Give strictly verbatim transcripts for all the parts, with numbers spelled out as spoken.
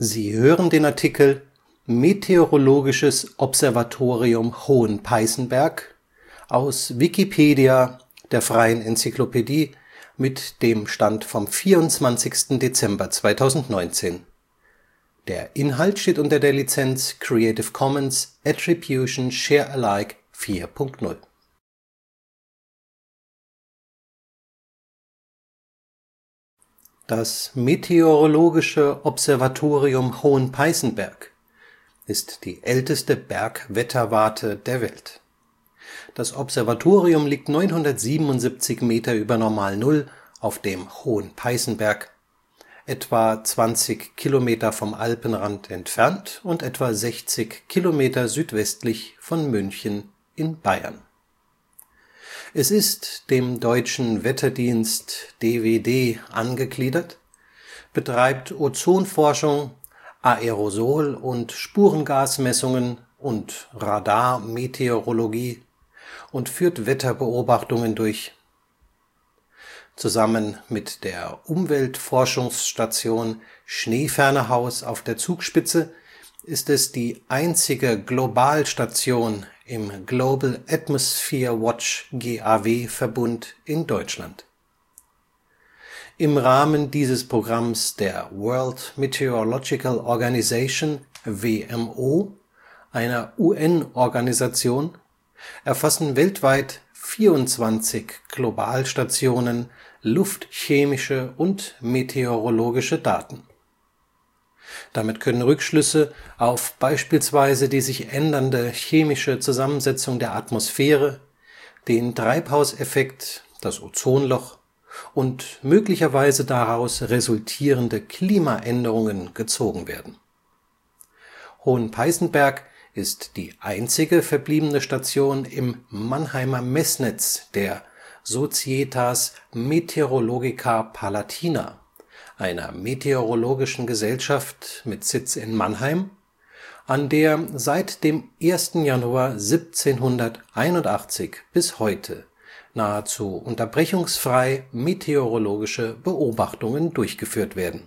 Sie hören den Artikel Meteorologisches Observatorium Hohen Peißenberg, aus Wikipedia, der freien Enzyklopädie. Mit dem Stand vom Der Inhalt steht unter der Lizenz Creative Commons Attribution Share Alike vier Punkt null. Das Meteorologische Observatorium Hohen Peißenberg ist die älteste Bergwetterwarte der Welt. Das Observatorium liegt neunhundertsiebenundsiebzig Meter über Normalnull auf dem Hohen Peißenberg, etwa zwanzig Kilometer vom Alpenrand entfernt und etwa sechzig Kilometer südwestlich von München in Bayern. Es ist dem Deutschen Wetterdienst (D W D) angegliedert, betreibt Ozonforschung, Aerosol - und Spurengasmessungen und Radarmeteorologie und führt Wetterbeobachtungen durch. Zusammen mit der Umweltforschungsstation Schneefernerhaus auf der Zugspitze ist es die einzige Globalstation im Global Atmosphere Watch (G A W)-Verbund in Deutschland. Im Rahmen dieses Programms der World Meteorological Organization (W M O), einer U N-Organisation, erfassen weltweit vierundzwanzig Globalstationen luftchemische und meteorologische Daten. Damit können Rückschlüsse auf beispielsweise die sich ändernde chemische Zusammensetzung der Atmosphäre, den Treibhauseffekt, das Ozonloch und möglicherweise daraus resultierende Klimaänderungen gezogen werden. Hohen Peißenberg ist die einzige verbliebene Station im Mannheimer Messnetz der Societas Meteorologica Palatina, einer meteorologischen Gesellschaft mit Sitz in Mannheim, an der seit dem ersten Januar siebzehnhunderteinundachtzig bis heute nahezu unterbrechungsfrei meteorologische Beobachtungen durchgeführt werden.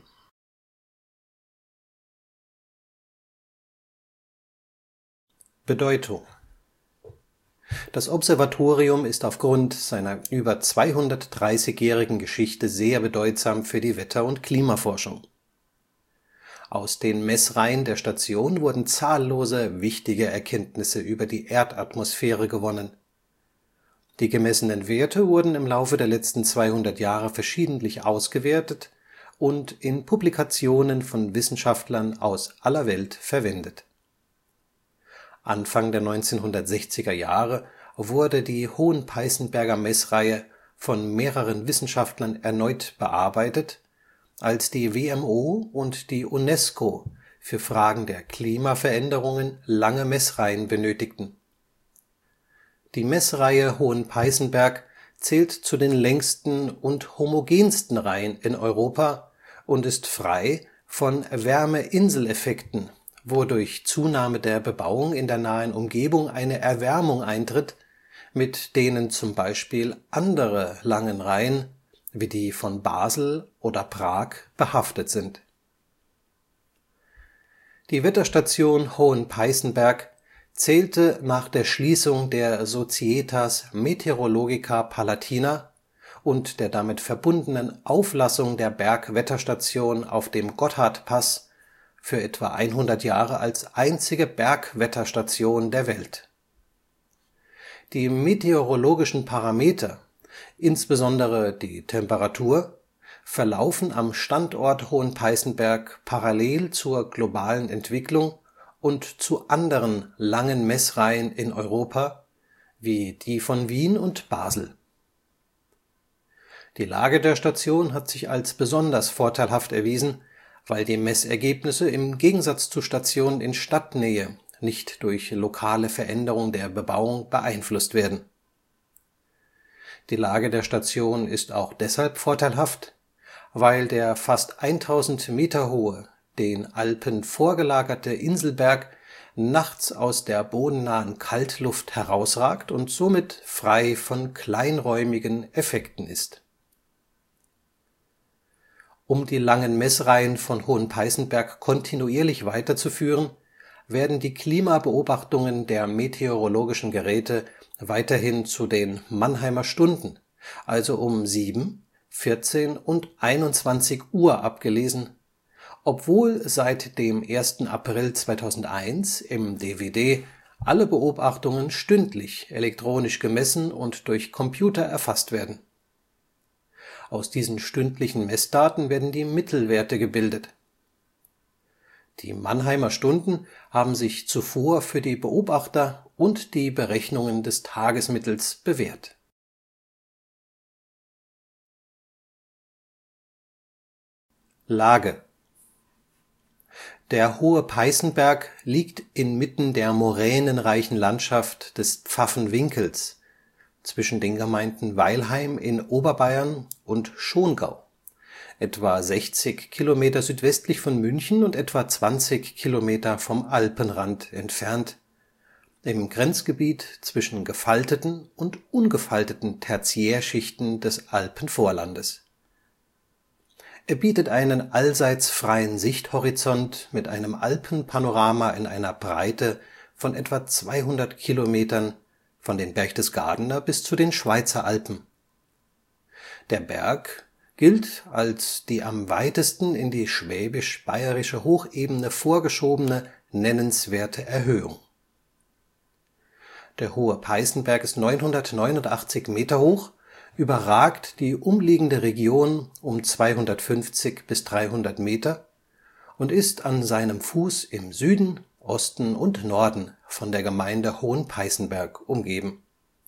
Bedeutung: Das Observatorium ist aufgrund seiner über zweihundertdreißigjährigen Geschichte sehr bedeutsam für die Wetter - und Klimaforschung. Aus den Messreihen der Station wurden zahllose wichtige Erkenntnisse über die Erdatmosphäre gewonnen. Die gemessenen Werte wurden im Laufe der letzten zweihundert Jahre verschiedentlich ausgewertet und in Publikationen von Wissenschaftlern aus aller Welt verwendet. Anfang der neunzehnhundertsechziger Jahre wurde die Hohen-Peißenberger Messreihe von mehreren Wissenschaftlern erneut bearbeitet, als die W M O und die UNESCO für Fragen der Klimaveränderungen lange Messreihen benötigten. Die Messreihe Hohen Peißenberg zählt zu den längsten und homogensten Reihen in Europa und ist frei von Wärmeinseleffekten, wodurch Zunahme der Bebauung in der nahen Umgebung eine Erwärmung eintritt, mit denen zum Beispiel andere Langenreihen, wie die von Basel oder Prag, behaftet sind. Die Wetterstation Hohen Peißenberg zählte nach der Schließung der Societas Meteorologica Palatina und der damit verbundenen Auflassung der Bergwetterstation auf dem Gotthardpass für etwa hundert Jahre als einzige Bergwetterstation der Welt. Die meteorologischen Parameter, insbesondere die Temperatur, verlaufen am Standort Hohen Peißenberg parallel zur globalen Entwicklung und zu anderen langen Messreihen in Europa, wie die von Wien und Basel. Die Lage der Station hat sich als besonders vorteilhaft erwiesen, weil die Messergebnisse im Gegensatz zu Stationen in Stadtnähe nicht durch lokale Veränderung der Bebauung beeinflusst werden. Die Lage der Station ist auch deshalb vorteilhaft, weil der fast tausend Meter hohe, den Alpen vorgelagerte Inselberg nachts aus der bodennahen Kaltluft herausragt und somit frei von kleinräumigen Effekten ist. Um die langen Messreihen von Hohen Peißenberg kontinuierlich weiterzuführen, werden die Klimabeobachtungen der meteorologischen Geräte weiterhin zu den Mannheimer Stunden, also um sieben, vierzehn und einundzwanzig Uhr abgelesen, obwohl seit dem ersten April zweitausendeins im D W D alle Beobachtungen stündlich elektronisch gemessen und durch Computer erfasst werden. Aus diesen stündlichen Messdaten werden die Mittelwerte gebildet. Die Mannheimer Stunden haben sich zuvor für die Beobachter und die Berechnungen des Tagesmittels bewährt. Lage: Der Hohe Peißenberg liegt inmitten der moränenreichen Landschaft des Pfaffenwinkels zwischen den Gemeinden Weilheim in Oberbayern und Schongau, etwa sechzig Kilometer südwestlich von München und etwa zwanzig Kilometer vom Alpenrand entfernt, im Grenzgebiet zwischen gefalteten und ungefalteten Tertiärschichten des Alpenvorlandes. Er bietet einen allseits freien Sichthorizont mit einem Alpenpanorama in einer Breite von etwa zweihundert Kilometern von den Berchtesgadener bis zu den Schweizer Alpen. Der Berg gilt als die am weitesten in die schwäbisch-bayerische Hochebene vorgeschobene nennenswerte Erhöhung. Der Hohe Peißenberg ist neunhundertneunundachtzig Meter hoch, überragt die umliegende Region um zweihundertfünfzig bis dreihundert Meter und ist an seinem Fuß im Süden, Osten und Norden von der Gemeinde Hohen Peißenberg umgeben.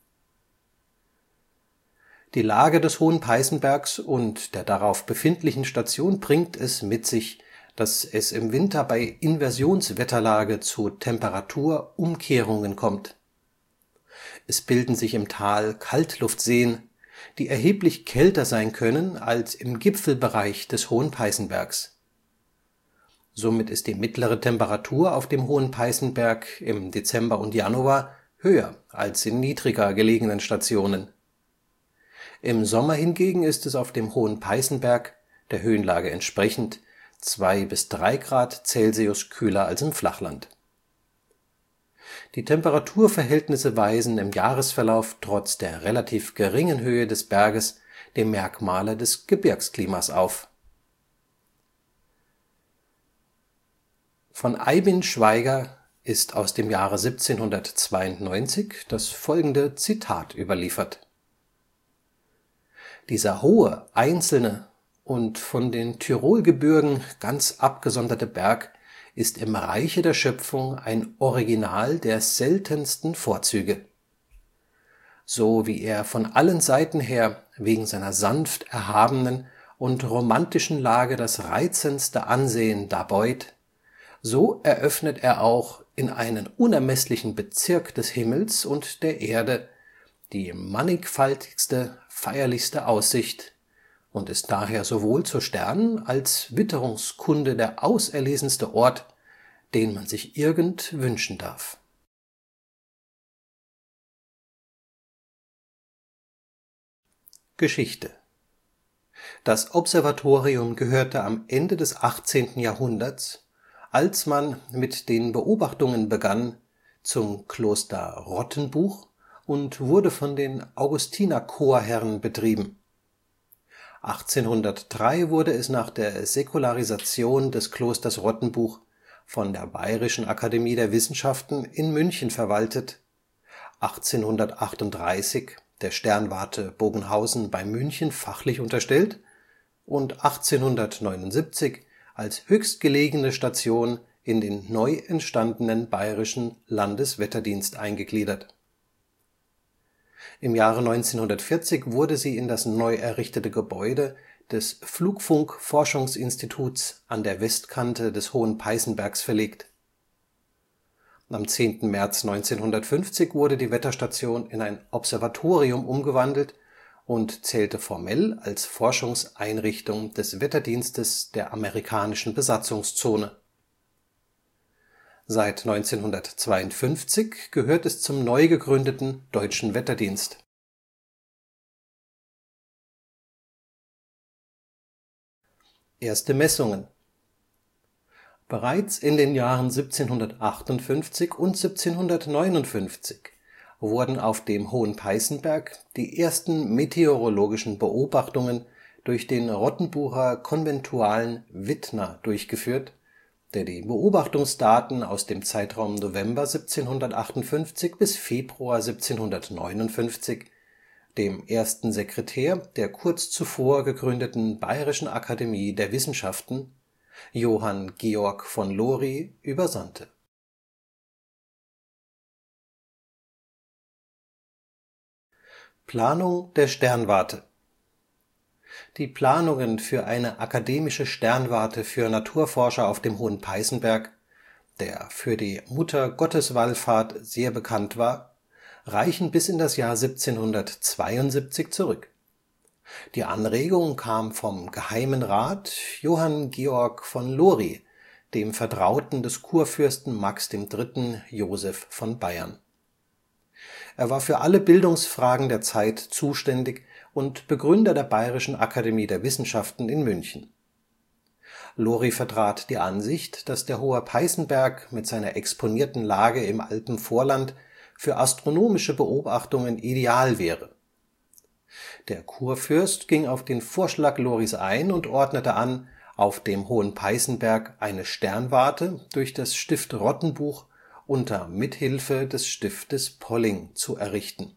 Die Lage des Hohen Peißenbergs und der darauf befindlichen Station bringt es mit sich, dass es im Winter bei Inversionswetterlage zu Temperaturumkehrungen kommt. Es bilden sich im Tal Kaltluftseen, die erheblich kälter sein können als im Gipfelbereich des Hohen Peißenbergs. Somit ist die mittlere Temperatur auf dem Hohen Peißenberg im Dezember und Januar höher als in niedriger gelegenen Stationen. Im Sommer hingegen ist es auf dem Hohen Peißenberg, der Höhenlage entsprechend, zwei bis drei Grad Celsius kühler als im Flachland. Die Temperaturverhältnisse weisen im Jahresverlauf trotz der relativ geringen Höhe des Berges die Merkmale des Gebirgsklimas auf. Von Eybind Schweiger ist aus dem Jahre siebzehnhundertzweiundneunzig das folgende Zitat überliefert: Dieser hohe, einzelne und von den Tyrolgebirgen ganz abgesonderte Berg ist im Reiche der Schöpfung ein Original der seltensten Vorzüge. So wie er von allen Seiten her wegen seiner sanft erhabenen und romantischen Lage das reizendste Ansehen darbeut, so eröffnet er auch in einen unermesslichen Bezirk des Himmels und der Erde die mannigfaltigste, feierlichste Aussicht und ist daher sowohl zur Sternen - als Witterungskunde der auserlesenste Ort, den man sich irgend wünschen darf. Geschichte: Das Observatorium gehörte am Ende des achtzehnten Jahrhunderts, als man mit den Beobachtungen begann, zum Kloster Rottenbuch und wurde von den Augustinerchorherren betrieben. achtzehnhundertdrei wurde es nach der Säkularisation des Klosters Rottenbuch von der Bayerischen Akademie der Wissenschaften in München verwaltet, achtzehnhundertachtunddreißig der Sternwarte Bogenhausen bei München fachlich unterstellt und achtzehnhundertneunundsiebzig als höchstgelegene Station in den neu entstandenen Bayerischen Landeswetterdienst eingegliedert. Im Jahre neunzehnhundertvierzig wurde sie in das neu errichtete Gebäude des Flugfunk-Forschungsinstituts an der Westkante des Hohen Peißenbergs verlegt. Am zehnten März neunzehnhundertfünfzig wurde die Wetterstation in ein Observatorium umgewandelt und zählte formell als Forschungseinrichtung des Wetterdienstes der amerikanischen Besatzungszone. Seit neunzehnhundertzweiundfünfzig gehört es zum neu gegründeten Deutschen Wetterdienst. Erste Messungen. Bereits in den Jahren siebzehnhundertachtundfünfzig und siebzehnhundertneunundfünfzig wurden auf dem Hohen Peißenberg die ersten meteorologischen Beobachtungen durch den Rottenbucher Konventualen Wittner durchgeführt, der die Beobachtungsdaten aus dem Zeitraum November siebzehnhundertachtundfünfzig bis Februar siebzehnhundertneunundfünfzig dem ersten Sekretär der kurz zuvor gegründeten Bayerischen Akademie der Wissenschaften, Johann Georg von Lory, übersandte. Planung der Sternwarte. Die Planungen für eine akademische Sternwarte für Naturforscher auf dem Hohen Peißenberg, der für die Mutter-Gottes-Wallfahrt sehr bekannt war, reichen bis in das Jahr siebzehnhundertzweiundsiebzig zurück. Die Anregung kam vom Geheimen Rat Johann Georg von Lory, dem Vertrauten des Kurfürsten Max der Dritte. Joseph von Bayern. Er war für alle Bildungsfragen der Zeit zuständig und Begründer der Bayerischen Akademie der Wissenschaften in München. Lory vertrat die Ansicht, dass der Hohe Peißenberg mit seiner exponierten Lage im Alpenvorland für astronomische Beobachtungen ideal wäre. Der Kurfürst ging auf den Vorschlag Lorys ein und ordnete an, auf dem Hohen Peißenberg eine Sternwarte durch das Stift Rottenbuch unter Mithilfe des Stiftes Polling zu errichten.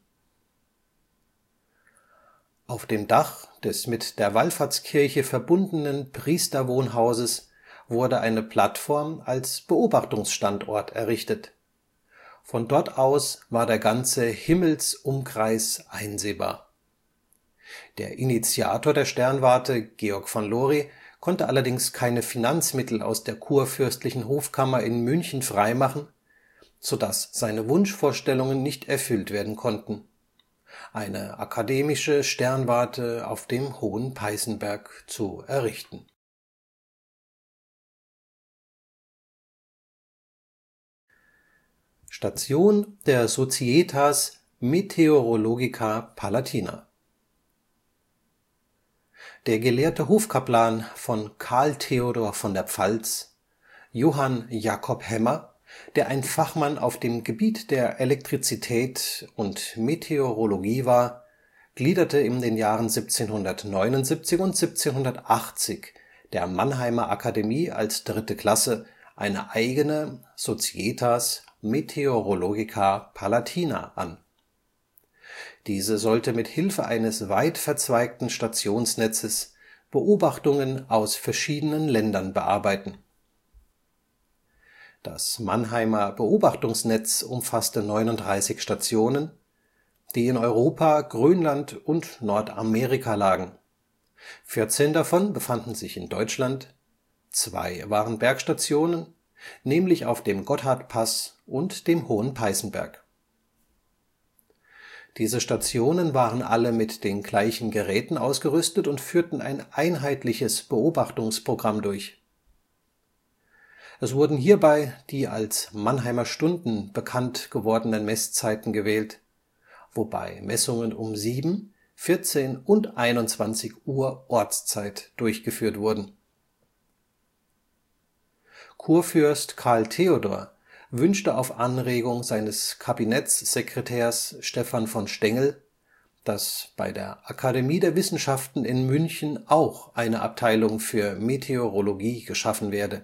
Auf dem Dach des mit der Wallfahrtskirche verbundenen Priesterwohnhauses wurde eine Plattform als Beobachtungsstandort errichtet. Von dort aus war der ganze Himmelsumkreis einsehbar. Der Initiator der Sternwarte, Georg von Lory, konnte allerdings keine Finanzmittel aus der kurfürstlichen Hofkammer in München freimachen, so dass seine Wunschvorstellungen nicht erfüllt werden konnten: eine akademische Sternwarte auf dem Hohen Peißenberg zu errichten. Station der Societas Meteorologica Palatina. Der gelehrte Hofkaplan von Karl Theodor von der Pfalz, Johann Jakob Hemmer, der ein Fachmann auf dem Gebiet der Elektrizität und Meteorologie war, gliederte in den Jahren siebzehnhundertneunundsiebzig und siebzehnhundertachtzig der Mannheimer Akademie als dritte Klasse eine eigene Societas Meteorologica Palatina an. Diese sollte mit Hilfe eines weit verzweigten Stationsnetzes Beobachtungen aus verschiedenen Ländern bearbeiten. Das Mannheimer Beobachtungsnetz umfasste neununddreißig Stationen, die in Europa, Grönland und Nordamerika lagen. vierzehn davon befanden sich in Deutschland, zwei waren Bergstationen, nämlich auf dem Gotthardpass und dem Hohen Peißenberg. Diese Stationen waren alle mit den gleichen Geräten ausgerüstet und führten ein einheitliches Beobachtungsprogramm durch. Es wurden hierbei die als Mannheimer Stunden bekannt gewordenen Messzeiten gewählt, wobei Messungen um sieben, vierzehn und einundzwanzig Uhr Ortszeit durchgeführt wurden. Kurfürst Karl Theodor wünschte auf Anregung seines Kabinettssekretärs Stephan von Stengel, dass bei der Akademie der Wissenschaften in München auch eine Abteilung für Meteorologie geschaffen werde.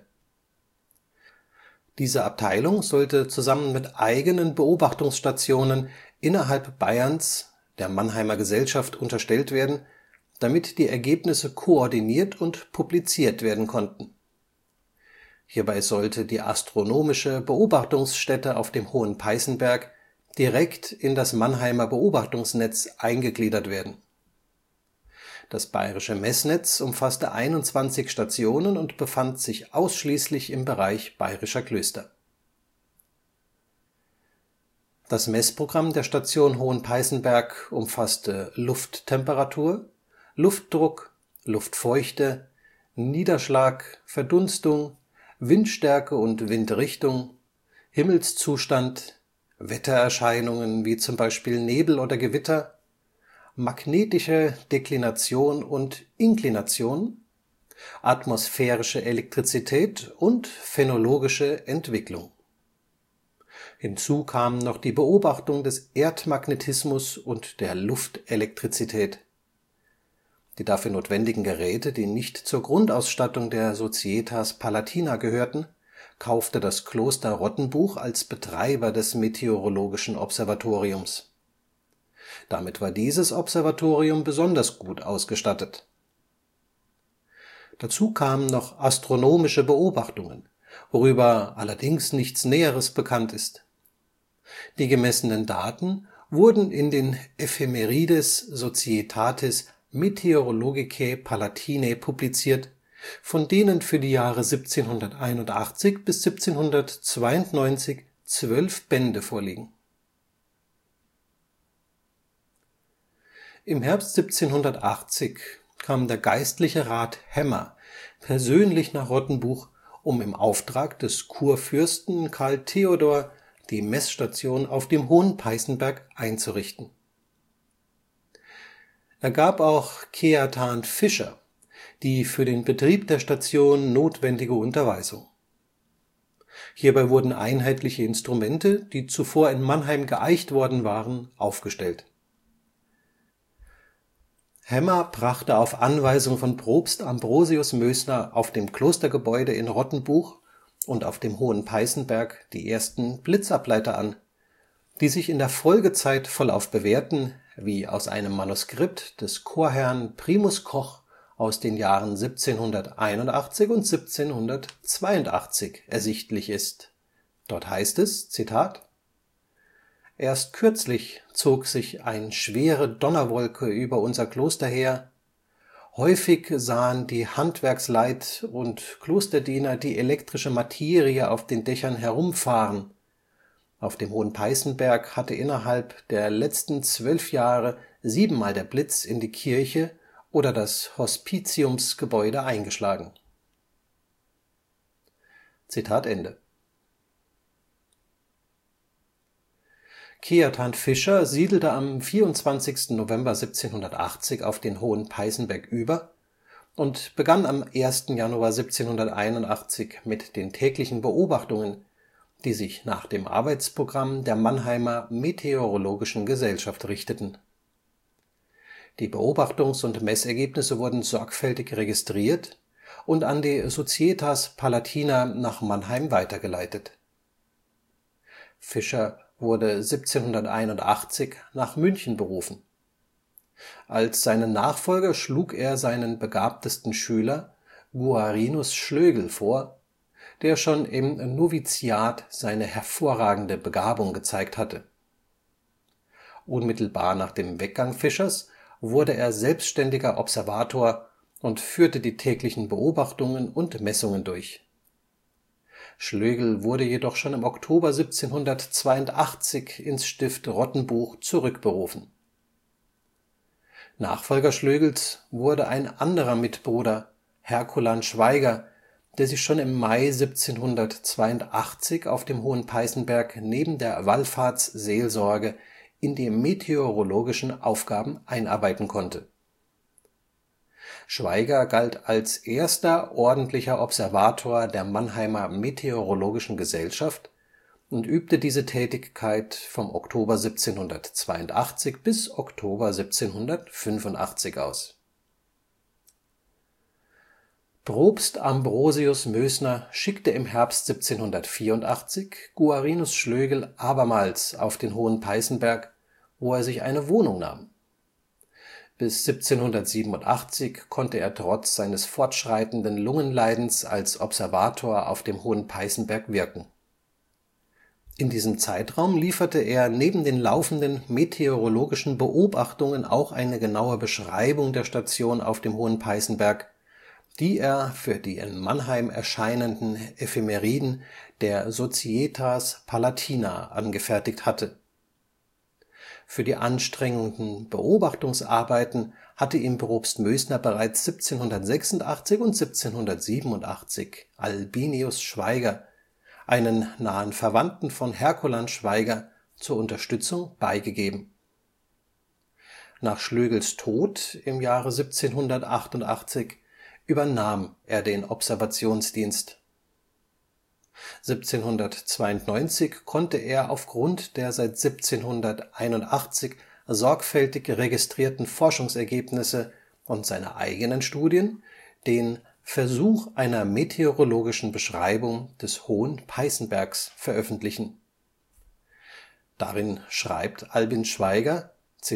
Diese Abteilung sollte zusammen mit eigenen Beobachtungsstationen innerhalb Bayerns der Mannheimer Gesellschaft unterstellt werden, damit die Ergebnisse koordiniert und publiziert werden konnten. Hierbei sollte die astronomische Beobachtungsstätte auf dem Hohen Peißenberg direkt in das Mannheimer Beobachtungsnetz eingegliedert werden. Das bayerische Messnetz umfasste einundzwanzig Stationen und befand sich ausschließlich im Bereich bayerischer Klöster. Das Messprogramm der Station Hohen Peißenberg umfasste Lufttemperatur, Luftdruck, Luftfeuchte, Niederschlag, Verdunstung, Windstärke und Windrichtung, Himmelszustand, Wettererscheinungen wie zum Beispiel Nebel oder Gewitter, magnetische Deklination und Inklination, atmosphärische Elektrizität und phänologische Entwicklung. Hinzu kamen noch die Beobachtung des Erdmagnetismus und der Luftelektrizität. Die dafür notwendigen Geräte, die nicht zur Grundausstattung der Societas Palatina gehörten, kaufte das Kloster Rottenbuch als Betreiber des Meteorologischen Observatoriums. Damit war dieses Observatorium besonders gut ausgestattet. Dazu kamen noch astronomische Beobachtungen, worüber allerdings nichts Näheres bekannt ist. Die gemessenen Daten wurden in den Ephemerides Societatis Meteorologicae Palatinae publiziert, von denen für die Jahre siebzehnhunderteinundachtzig bis siebzehnhundertzweiundneunzig zwölf Bände vorliegen. Im Herbst siebzehnhundertachtzig kam der geistliche Rat Hämmer persönlich nach Rottenbuch, um im Auftrag des Kurfürsten Karl Theodor die Messstation auf dem Hohen Peißenberg einzurichten. Er gab auch Ceatan Fischer die für den Betrieb der Station notwendige Unterweisung. Hierbei wurden einheitliche Instrumente, die zuvor in Mannheim geeicht worden waren, aufgestellt. Hämmer brachte auf Anweisung von Propst Ambrosius Mösner auf dem Klostergebäude in Rottenbuch und auf dem Hohen Peißenberg die ersten Blitzableiter an, die sich in der Folgezeit vollauf bewährten, wie aus einem Manuskript des Chorherrn Primus Koch aus den Jahren siebzehnhunderteinundachtzig und siebzehnhundertzweiundachtzig ersichtlich ist. Dort heißt es: Zitat: Erst kürzlich zog sich ein schwere Donnerwolke über unser Kloster her. Häufig sahen die Handwerksleit und Klosterdiener die elektrische Materie auf den Dächern herumfahren. Auf dem Hohen Peißenberg hatte innerhalb der letzten zwölf Jahre siebenmal der Blitz in die Kirche oder das Hospitiumsgebäude eingeschlagen. Zitat Ende. Ceatan Fischer siedelte am vierundzwanzigsten November siebzehnhundertachtzig auf den Hohen Peißenberg über und begann am ersten Januar siebzehnhunderteinundachtzig mit den täglichen Beobachtungen, die sich nach dem Arbeitsprogramm der Mannheimer Meteorologischen Gesellschaft richteten. Die Beobachtungs - und Messergebnisse wurden sorgfältig registriert und an die Societas Palatina nach Mannheim weitergeleitet. Fischer wurde siebzehnhunderteinundachtzig nach München berufen. Als seinen Nachfolger schlug er seinen begabtesten Schüler Guarinus Schlögl vor, der schon im Noviziat seine hervorragende Begabung gezeigt hatte. Unmittelbar nach dem Weggang Fischers wurde er selbstständiger Observator und führte die täglichen Beobachtungen und Messungen durch. Schlögl wurde jedoch schon im Oktober siebzehnhundertzweiundachtzig ins Stift Rottenbuch zurückberufen. Nachfolger Schlögls wurde ein anderer Mitbruder, Herculan Schwaiger, der sich schon im Mai siebzehnhundertzweiundachtzig auf dem Hohen Peißenberg neben der Wallfahrtsseelsorge in die meteorologischen Aufgaben einarbeiten konnte. Schwaiger galt als erster ordentlicher Observator der Mannheimer Meteorologischen Gesellschaft und übte diese Tätigkeit vom Oktober siebzehnhundertzweiundachtzig bis Oktober siebzehnhundertfünfundachtzig aus. Propst Ambrosius Mösner schickte im Herbst siebzehnhundertvierundachtzig Guarinus Schlögl abermals auf den Hohen Peißenberg, wo er sich eine Wohnung nahm. Bis siebzehnhundertsiebenundachtzig konnte er trotz seines fortschreitenden Lungenleidens als Observator auf dem Hohen Peißenberg wirken. In diesem Zeitraum lieferte er neben den laufenden meteorologischen Beobachtungen auch eine genaue Beschreibung der Station auf dem Hohen Peißenberg, die er für die in Mannheim erscheinenden Ephemeriden der Societas Palatina angefertigt hatte. Für die anstrengenden Beobachtungsarbeiten hatte ihm Propst Mösner bereits siebzehnhundertsechsundachtzig und siebzehnhundertsiebenundachtzig Albinius Schwaiger, einen nahen Verwandten von Herculan Schwaiger, zur Unterstützung beigegeben. Nach Schlögls Tod im Jahre siebzehnhundertachtundachtzig übernahm er den Observationsdienst. siebzehnhundertzweiundneunzig konnte er aufgrund der seit siebzehnhunderteinundachtzig sorgfältig registrierten Forschungsergebnisse und seiner eigenen Studien den Versuch einer meteorologischen Beschreibung des Hohen Peißenbergs veröffentlichen. Darin schreibt Albin Schweigger: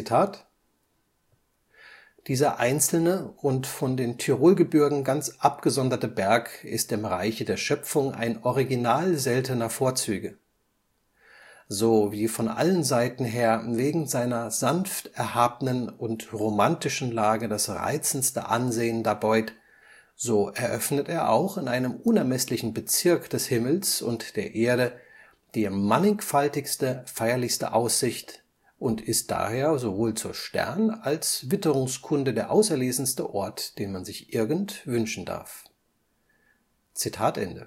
„ Dieser einzelne und von den Tyrolgebirgen ganz abgesonderte Berg ist im Reiche der Schöpfung ein Original seltener Vorzüge. So wie von allen Seiten her wegen seiner sanft erhabnen und romantischen Lage das reizendste Ansehen darbeut, so eröffnet er auch in einem unermeßlichen Bezirk des Himmels und der Erde die mannigfaltigste, feierlichste Aussicht und ist daher sowohl zur Stern - als Witterungskunde der auserlesenste Ort, den man sich irgend wünschen darf. “Zitat Ende.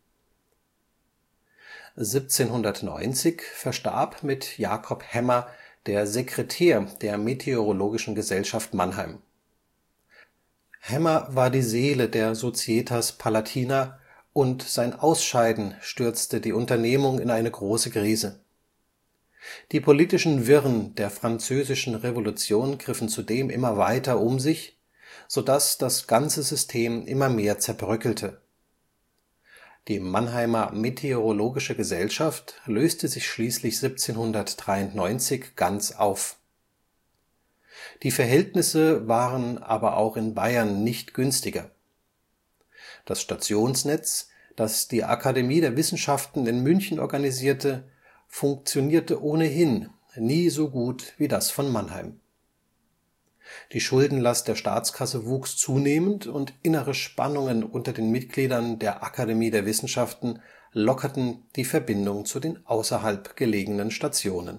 siebzehnhundertneunzig verstarb mit Jakob Hemmer der Sekretär der Meteorologischen Gesellschaft Mannheim. Hemmer war die Seele der Societas Palatina und sein Ausscheiden stürzte die Unternehmung in eine große Krise. Die politischen Wirren der Französischen Revolution griffen zudem immer weiter um sich, so dass das ganze System immer mehr zerbröckelte. Die Mannheimer Meteorologische Gesellschaft löste sich schließlich siebzehnhundertdreiundneunzig ganz auf. Die Verhältnisse waren aber auch in Bayern nicht günstiger. Das Stationsnetz, das die Akademie der Wissenschaften in München organisierte, funktionierte ohnehin nie so gut wie das von Mannheim. Die Schuldenlast der Staatskasse wuchs zunehmend und innere Spannungen unter den Mitgliedern der Akademie der Wissenschaften lockerten die Verbindung zu den außerhalb gelegenen Stationen.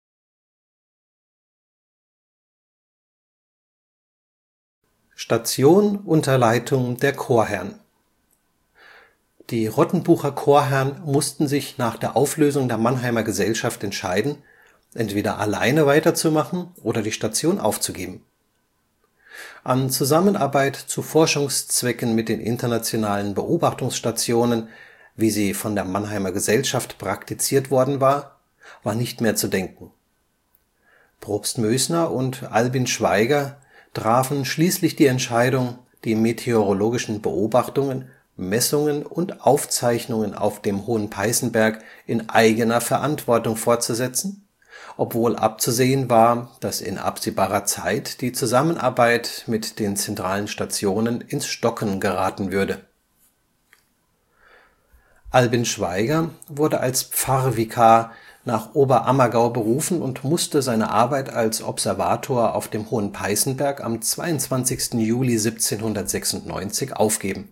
Station unter Leitung der Chorherren. Die Rottenbucher Chorherren mussten sich nach der Auflösung der Mannheimer Gesellschaft entscheiden, entweder alleine weiterzumachen oder die Station aufzugeben. An Zusammenarbeit zu Forschungszwecken mit den internationalen Beobachtungsstationen, wie sie von der Mannheimer Gesellschaft praktiziert worden war, war nicht mehr zu denken. Probst Mösner und Albin Schweigger trafen schließlich die Entscheidung, die meteorologischen Beobachtungen, Messungen und Aufzeichnungen auf dem Hohen Peißenberg in eigener Verantwortung fortzusetzen, obwohl abzusehen war, dass in absehbarer Zeit die Zusammenarbeit mit den zentralen Stationen ins Stocken geraten würde. Albin Schweigger wurde als Pfarrvikar nach Oberammergau berufen und musste seine Arbeit als Observator auf dem Hohen Peißenberg am zweiundzwanzigsten Juli siebzehnhundertsechsundneunzig aufgeben.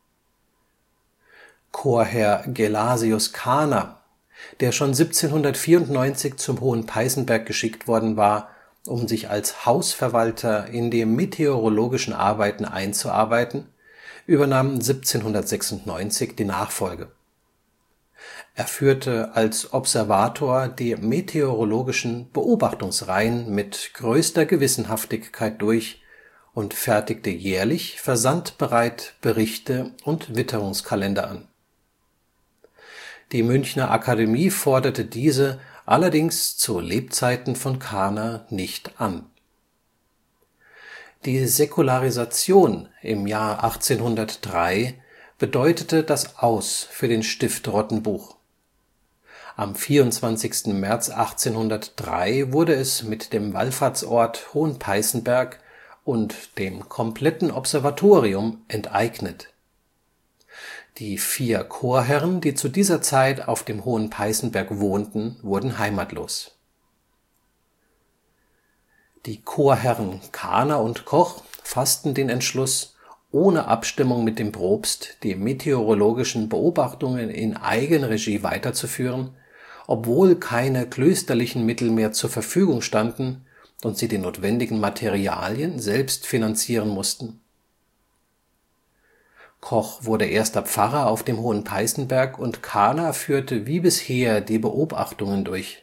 Chorherr Gelasius Kahner, der schon siebzehnhundertvierundneunzig zum Hohen Peißenberg geschickt worden war, um sich als Hausverwalter in die meteorologischen Arbeiten einzuarbeiten, übernahm siebzehnhundertsechsundneunzig die Nachfolge. Er führte als Observator die meteorologischen Beobachtungsreihen mit größter Gewissenhaftigkeit durch und fertigte jährlich versandbereit Berichte und Witterungskalender an. Die Münchner Akademie forderte diese allerdings zu Lebzeiten von Kahner nicht an. Die Säkularisation im Jahr achtzehnhundertdrei bedeutete das Aus für den Stift Rottenbuch. Am vierundzwanzigsten März achtzehnhundertdrei wurde es mit dem Wallfahrtsort Hohen Peißenberg und dem kompletten Observatorium enteignet. Die vier Chorherren, die zu dieser Zeit auf dem Hohen Peißenberg wohnten, wurden heimatlos. Die Chorherren Kahner und Koch fassten den Entschluss, ohne Abstimmung mit dem Propst die meteorologischen Beobachtungen in Eigenregie weiterzuführen, obwohl keine klösterlichen Mittel mehr zur Verfügung standen und sie die notwendigen Materialien selbst finanzieren mussten. Koch wurde erster Pfarrer auf dem Hohen Peißenberg und Kahner führte wie bisher die Beobachtungen durch.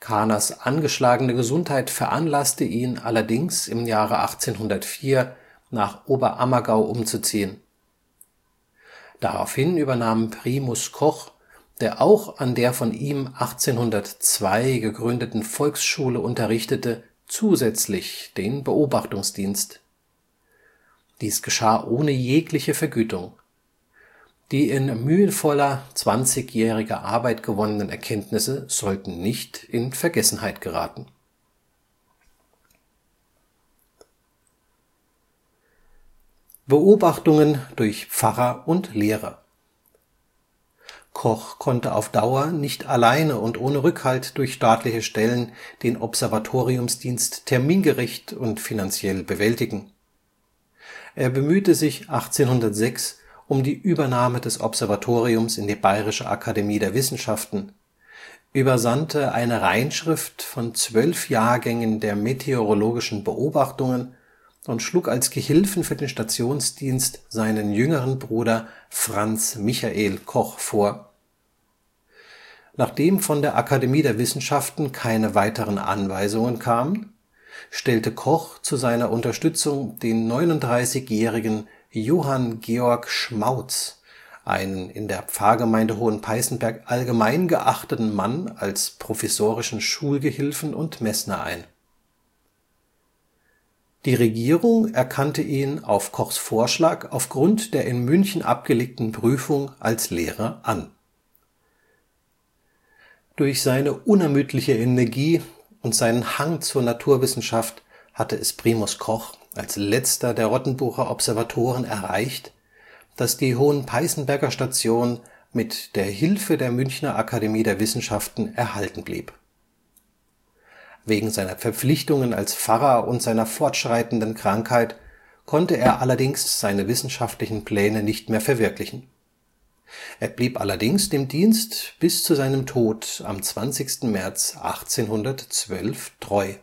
Kahners angeschlagene Gesundheit veranlasste ihn allerdings im Jahre achtzehnhundertvier nach Oberammergau umzuziehen. Daraufhin übernahm Primus Koch, der auch an der von ihm achtzehnhundertzwei gegründeten Volksschule unterrichtete, zusätzlich den Beobachtungsdienst. Dies geschah ohne jegliche Vergütung. Die in mühevoller zwanzigjähriger Arbeit gewonnenen Erkenntnisse sollten nicht in Vergessenheit geraten. Beobachtungen durch Pfarrer und Lehrer. Koch konnte auf Dauer nicht alleine und ohne Rückhalt durch staatliche Stellen den Observatoriumsdienst termingerecht und finanziell bewältigen. Er bemühte sich achtzehnhundertsechs um die Übernahme des Observatoriums in die Bayerische Akademie der Wissenschaften, übersandte eine Reinschrift von zwölf Jahrgängen der meteorologischen Beobachtungen und schlug als Gehilfen für den Stationsdienst seinen jüngeren Bruder Franz Michael Koch vor. Nachdem von der Akademie der Wissenschaften keine weiteren Anweisungen kamen, stellte Koch zu seiner Unterstützung den neununddreißigjährigen Johann Georg Schmautz, einen in der Pfarrgemeinde Hohenpeißenberg allgemein geachteten Mann, als provisorischen Schulgehilfen und Messner ein. Die Regierung erkannte ihn auf Kochs Vorschlag aufgrund der in München abgelegten Prüfung als Lehrer an. Durch seine unermüdliche Energie und seinen Hang zur Naturwissenschaft hatte es Primus Koch als letzter der Rottenbucher Observatoren erreicht, dass die Hohenpeißenberger Station mit der Hilfe der Münchner Akademie der Wissenschaften erhalten blieb. Wegen seiner Verpflichtungen als Pfarrer und seiner fortschreitenden Krankheit konnte er allerdings seine wissenschaftlichen Pläne nicht mehr verwirklichen. Er blieb allerdings dem Dienst bis zu seinem Tod am zwanzigsten März achtzehnhundertzwölf treu.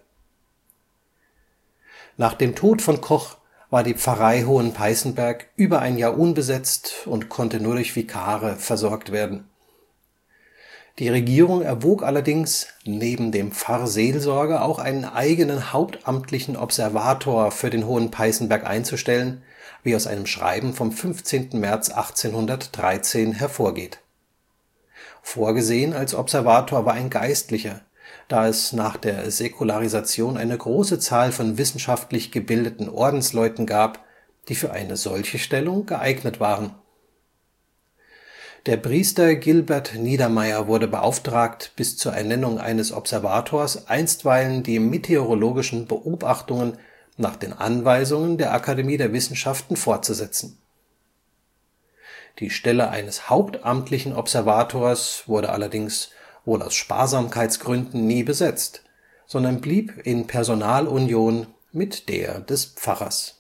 Nach dem Tod von Koch war die Pfarrei Hohenpeißenberg über ein Jahr unbesetzt und konnte nur durch Vikare versorgt werden. Die Regierung erwog allerdings, neben dem Pfarrseelsorger auch einen eigenen hauptamtlichen Observator für den Hohenpeißenberg einzustellen, wie aus einem Schreiben vom fünfzehnten März achtzehnhundertdreizehn hervorgeht. Vorgesehen als Observator war ein Geistlicher, da es nach der Säkularisation eine große Zahl von wissenschaftlich gebildeten Ordensleuten gab, die für eine solche Stellung geeignet waren. Der Priester Gilbert Niedermeyer wurde beauftragt, bis zur Ernennung eines Observators einstweilen die meteorologischen Beobachtungen nach den Anweisungen der Akademie der Wissenschaften fortzusetzen. Die Stelle eines hauptamtlichen Observators wurde allerdings wohl aus Sparsamkeitsgründen nie besetzt, sondern blieb in Personalunion mit der des Pfarrers.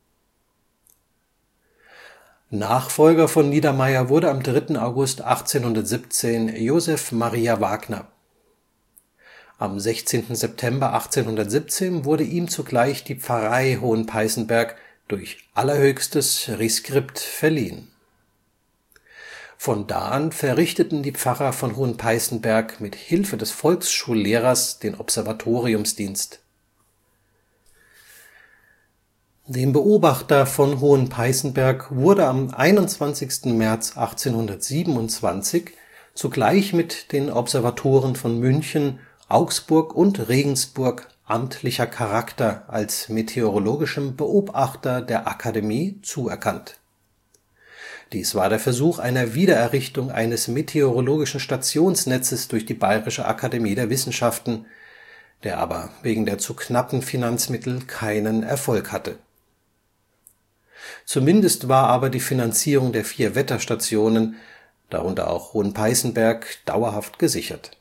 Nachfolger von Niedermeyer wurde am dritten August achtzehnhundertsiebzehn Joseph Maria Wagner. Am sechzehnten September achtzehnhundertsiebzehn wurde ihm zugleich die Pfarrei Hohenpeißenberg durch allerhöchstes Reskript verliehen. Von da an verrichteten die Pfarrer von Hohenpeißenberg mit Hilfe des Volksschullehrers den Observatoriumsdienst. Dem Beobachter von Hohenpeißenberg wurde am einundzwanzigsten März achtzehnhundertsiebenundzwanzig zugleich mit den Observatoren von München, Augsburg und Regensburg amtlicher Charakter als meteorologischem Beobachter der Akademie zuerkannt. Dies war der Versuch einer Wiedererrichtung eines meteorologischen Stationsnetzes durch die Bayerische Akademie der Wissenschaften, der aber wegen der zu knappen Finanzmittel keinen Erfolg hatte. Zumindest war aber die Finanzierung der vier Wetterstationen, darunter auch Hohenpeißenberg, dauerhaft gesichert.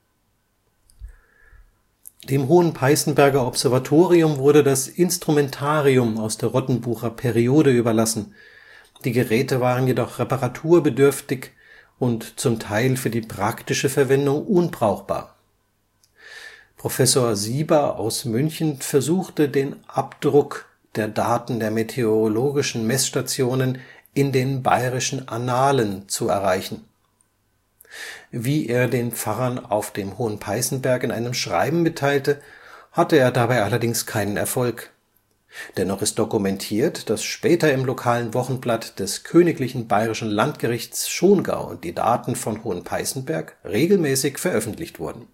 Dem Hohenpeißenberger Observatorium wurde das Instrumentarium aus der Rottenbucher Periode überlassen, die Geräte waren jedoch reparaturbedürftig und zum Teil für die praktische Verwendung unbrauchbar. Professor Sieber aus München versuchte den Abdruck der Daten der meteorologischen Messstationen in den Bayerischen Annalen zu erreichen. Wie er den Pfarrern auf dem Hohenpeißenberg in einem Schreiben mitteilte, hatte er dabei allerdings keinen Erfolg. Dennoch ist dokumentiert, dass später im lokalen Wochenblatt des Königlichen Bayerischen Landgerichts Schongau die Daten von Hohenpeißenberg regelmäßig veröffentlicht wurden.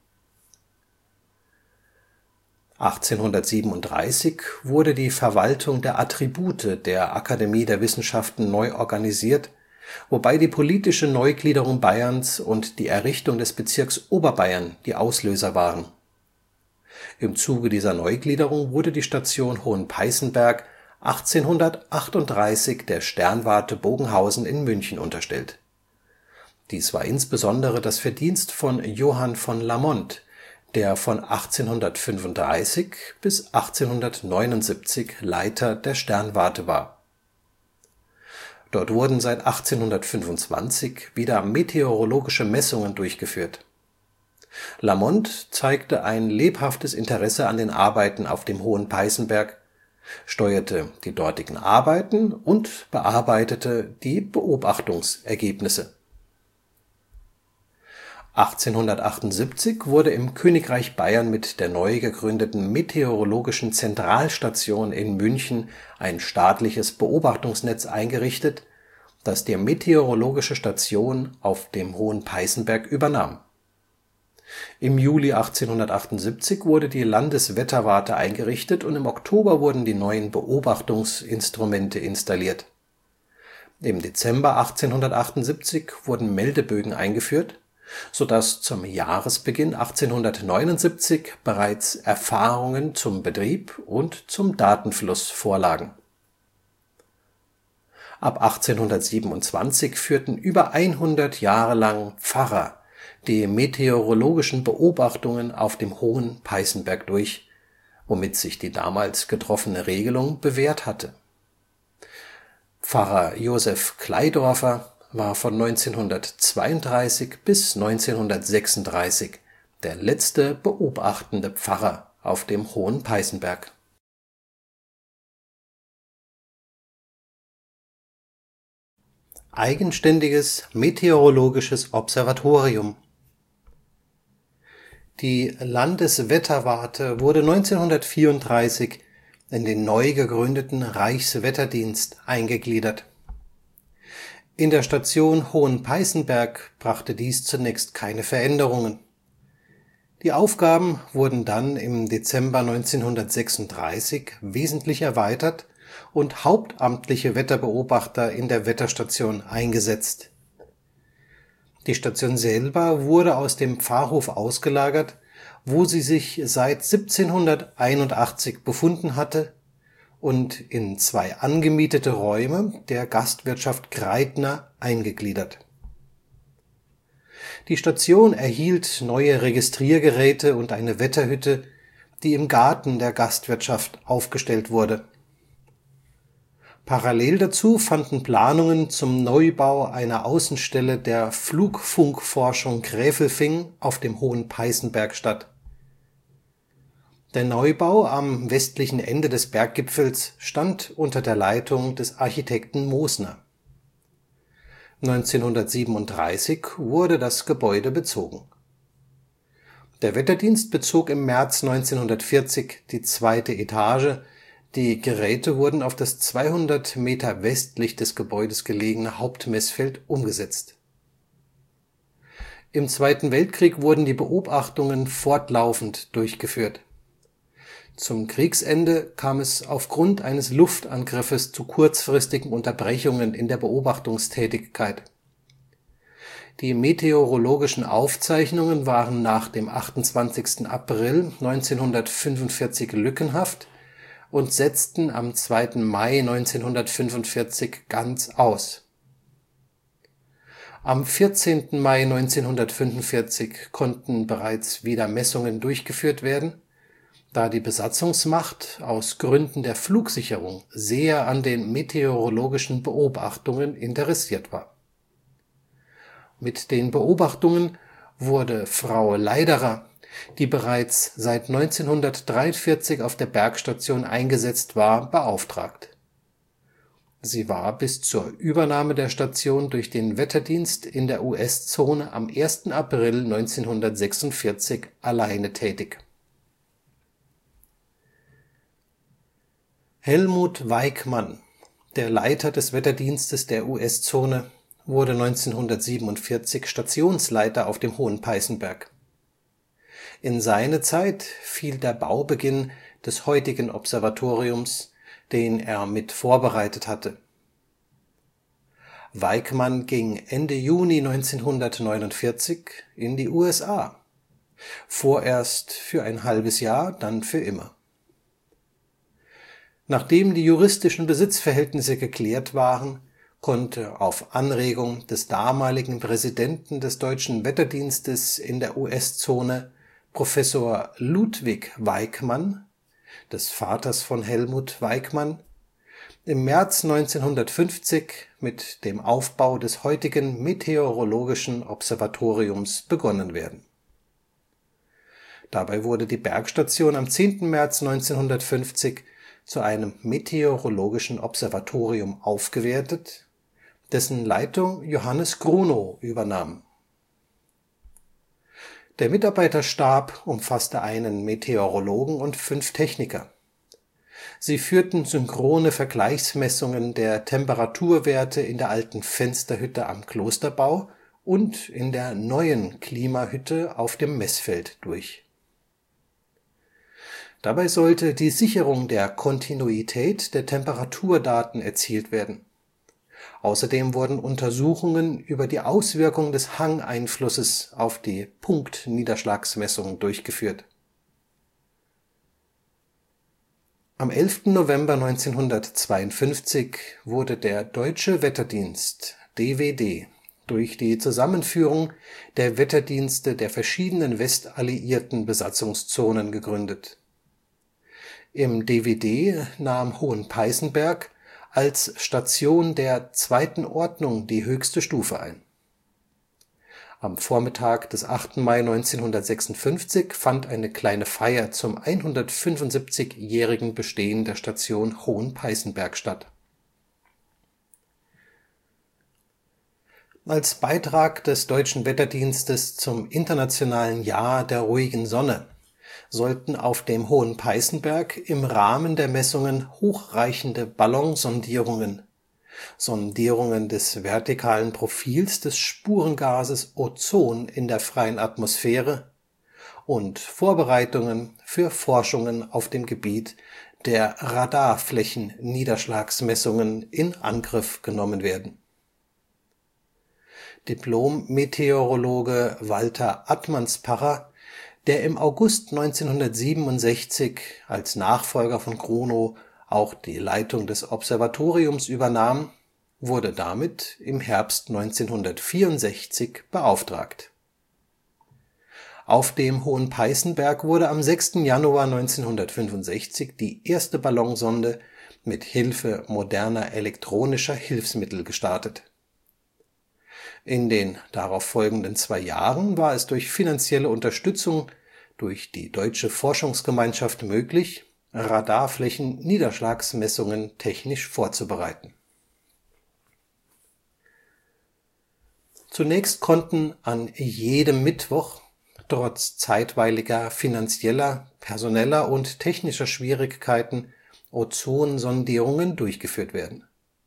achtzehnhundertsiebenunddreißig wurde die Verwaltung der Attribute der Akademie der Wissenschaften neu organisiert, wobei die politische Neugliederung Bayerns und die Errichtung des Bezirks Oberbayern die Auslöser waren. Im Zuge dieser Neugliederung wurde die Station Hohenpeißenberg achtzehnhundertachtunddreißig der Sternwarte Bogenhausen in München unterstellt. Dies war insbesondere das Verdienst von Johann von La Mont, der von achtzehnhundertfünfunddreißig bis achtzehnhundertneunundsiebzig Leiter der Sternwarte war. Dort wurden seit achtzehnhundertfünfundzwanzig wieder meteorologische Messungen durchgeführt. La Mont zeigte ein lebhaftes Interesse an den Arbeiten auf dem Hohenpeißenberg, steuerte die dortigen Arbeiten und bearbeitete die Beobachtungsergebnisse. achtzehnhundertachtundsiebzig wurde im Königreich Bayern mit der neu gegründeten Meteorologischen Zentralstation in München ein staatliches Beobachtungsnetz eingerichtet, das die meteorologische Station auf dem Hohenpeißenberg übernahm. Im Juli achtzehnhundertachtundsiebzig wurde die Landeswetterwarte eingerichtet und im Oktober wurden die neuen Beobachtungsinstrumente installiert. Im Dezember achtzehnhundertachtundsiebzig wurden Meldebögen eingeführt, sodass zum Jahresbeginn achtzehnhundertneunundsiebzig bereits Erfahrungen zum Betrieb und zum Datenfluss vorlagen. Ab achtzehnhundertsiebenundzwanzig führten über hundert Jahre lang Pfarrer die meteorologischen Beobachtungen auf dem Hohenpeißenberg durch, womit sich die damals getroffene Regelung bewährt hatte. Pfarrer Joseph Kleidorfer war von neunzehnhundertzweiunddreißig bis neunzehnhundertsechsunddreißig der letzte beobachtende Pfarrer auf dem Hohenpeißenberg. Eigenständiges meteorologisches Observatorium. Die Landeswetterwarte wurde neunzehnhundertvierunddreißig in den neu gegründeten Reichswetterdienst eingegliedert. In der Station Hohenpeißenberg brachte dies zunächst keine Veränderungen. Die Aufgaben wurden dann im Dezember neunzehnhundertsechsunddreißig wesentlich erweitert und hauptamtliche Wetterbeobachter in der Wetterstation eingesetzt. Die Station selber wurde aus dem Pfarrhof ausgelagert, wo sie sich seit siebzehnhunderteinundachtzig befunden hatte und in zwei angemietete Räume der Gastwirtschaft Kreidner eingegliedert. Die Station erhielt neue Registriergeräte und eine Wetterhütte, die im Garten der Gastwirtschaft aufgestellt wurde. Parallel dazu fanden Planungen zum Neubau einer Außenstelle der Flugfunkforschung Gräfelfing auf dem Hohenpeißenberg statt. Der Neubau am westlichen Ende des Berggipfels stand unter der Leitung des Architekten Mosner. neunzehnhundertsiebenunddreißig wurde das Gebäude bezogen. Der Wetterdienst bezog im März neunzehnhundertvierzig die zweite Etage, die Geräte wurden auf das zweihundert Meter westlich des Gebäudes gelegene Hauptmessfeld umgesetzt. Im Zweiten Weltkrieg wurden die Beobachtungen fortlaufend durchgeführt. Zum Kriegsende kam es aufgrund eines Luftangriffes zu kurzfristigen Unterbrechungen in der Beobachtungstätigkeit. Die meteorologischen Aufzeichnungen waren nach dem achtundzwanzigsten April neunzehnhundertfünfundvierzig lückenhaft und setzten am zweiten Mai neunzehnhundertfünfundvierzig ganz aus. Am vierzehnten Mai neunzehnhundertfünfundvierzig konnten bereits wieder Messungen durchgeführt werden, da die Besatzungsmacht aus Gründen der Flugsicherung sehr an den meteorologischen Beobachtungen interessiert war. Mit den Beobachtungen wurde Frau Leiderer, die bereits seit neunzehnhundertdreiundvierzig auf der Bergstation eingesetzt war, beauftragt. Sie war bis zur Übernahme der Station durch den Wetterdienst in der U S-Zone am ersten April neunzehnhundertsechsundvierzig alleine tätig. Helmut Weikmann, der Leiter des Wetterdienstes der U S-Zone, wurde neunzehnhundertsiebenundvierzig Stationsleiter auf dem Hohen Peißenberg. In seine Zeit fiel der Baubeginn des heutigen Observatoriums, den er mit vorbereitet hatte. Weikmann ging Ende Juni neunzehnhundertneunundvierzig in die U S A, vorerst für ein halbes Jahr, dann für immer. Nachdem die juristischen Besitzverhältnisse geklärt waren, konnte auf Anregung des damaligen Präsidenten des Deutschen Wetterdienstes in der U S-Zone, Professor Ludwig Weikmann, des Vaters von Helmut Weikmann, im März neunzehnhundertfünfzig mit dem Aufbau des heutigen Meteorologischen Observatoriums begonnen werden. Dabei wurde die Bergstation am zehnten März neunzehnhundertfünfzig zu einem meteorologischen Observatorium aufgewertet, dessen Leitung Johannes Grunow übernahm. Der Mitarbeiterstab umfasste einen Meteorologen und fünf Techniker. Sie führten synchrone Vergleichsmessungen der Temperaturwerte in der alten Fensterhütte am Klosterbau und in der neuen Klimahütte auf dem Messfeld durch. Dabei sollte die Sicherung der Kontinuität der Temperaturdaten erzielt werden. Außerdem wurden Untersuchungen über die Auswirkung des Hangeinflusses auf die Punktniederschlagsmessung durchgeführt. Am elften November neunzehnhundertzweiundfünfzig wurde der Deutsche Wetterdienst (D W D) durch die Zusammenführung der Wetterdienste der verschiedenen westalliierten Besatzungszonen gegründet. Im D W D nahm Hohen Peißenberg als Station der zweiten Ordnung die höchste Stufe ein. Am Vormittag des achten Mai neunzehnhundertsechsundfünfzig fand eine kleine Feier zum hundertfünfundsiebzigjährigen Bestehen der Station Hohen Peißenberg statt. Als Beitrag des Deutschen Wetterdienstes zum Internationalen Jahr der ruhigen Sonne sollten auf dem Hohen Peißenberg im Rahmen der Messungen hochreichende Ballonsondierungen, Sondierungen des vertikalen Profils des Spurengases Ozon in der freien Atmosphäre und Vorbereitungen für Forschungen auf dem Gebiet der Radarflächenniederschlagsmessungen in Angriff genommen werden. Diplom-Meteorologe Walter Attmannsparrer, der im August neunzehnhundertsiebenundsechzig als Nachfolger von Grunow auch die Leitung des Observatoriums übernahm, wurde damit im Herbst neunzehnhundertvierundsechzig beauftragt. Auf dem Hohen Peißenberg wurde am sechsten Januar neunzehnhundertfünfundsechzig die erste Ballonsonde mit Hilfe moderner elektronischer Hilfsmittel gestartet. In den darauf folgenden zwei Jahren war es durch finanzielle Unterstützung durch die Deutsche Forschungsgemeinschaft möglich, Radarflächenniederschlagsmessungen technisch vorzubereiten. Zunächst konnten an jedem Mittwoch trotz zeitweiliger finanzieller, personeller und technischer Schwierigkeiten Ozonsondierungen durchgeführt werden.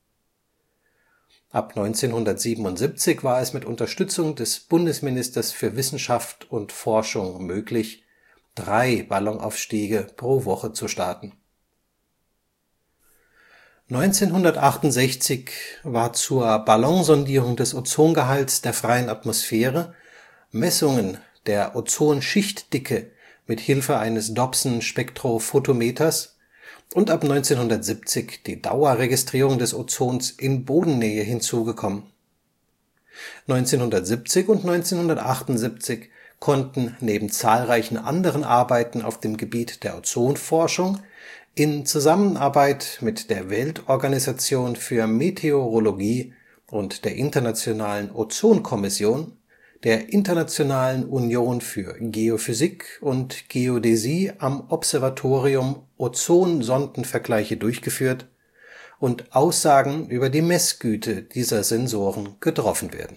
Ab neunzehnhundertsiebenundsiebzig war es mit Unterstützung des Bundesministers für Wissenschaft und Forschung möglich, drei Ballonaufstiege pro Woche zu starten. neunzehnhundertachtundsechzig war zur Ballonsondierung des Ozongehalts der freien Atmosphäre Messungen der Ozonschichtdicke mit Hilfe eines Dobson-Spektrophotometers und ab neunzehnhundertsiebzig die Dauerregistrierung des Ozons in Bodennähe hinzugekommen. neunzehnhundertsiebzig und neunzehnhundertachtundsiebzig konnten neben zahlreichen anderen Arbeiten auf dem Gebiet der Ozonforschung in Zusammenarbeit mit der Weltorganisation für Meteorologie und der Internationalen Ozonkommission, der Internationalen Union für Geophysik und Geodäsie am Observatorium Ozonsondenvergleiche durchgeführt und Aussagen über die Messgüte dieser Sensoren getroffen werden.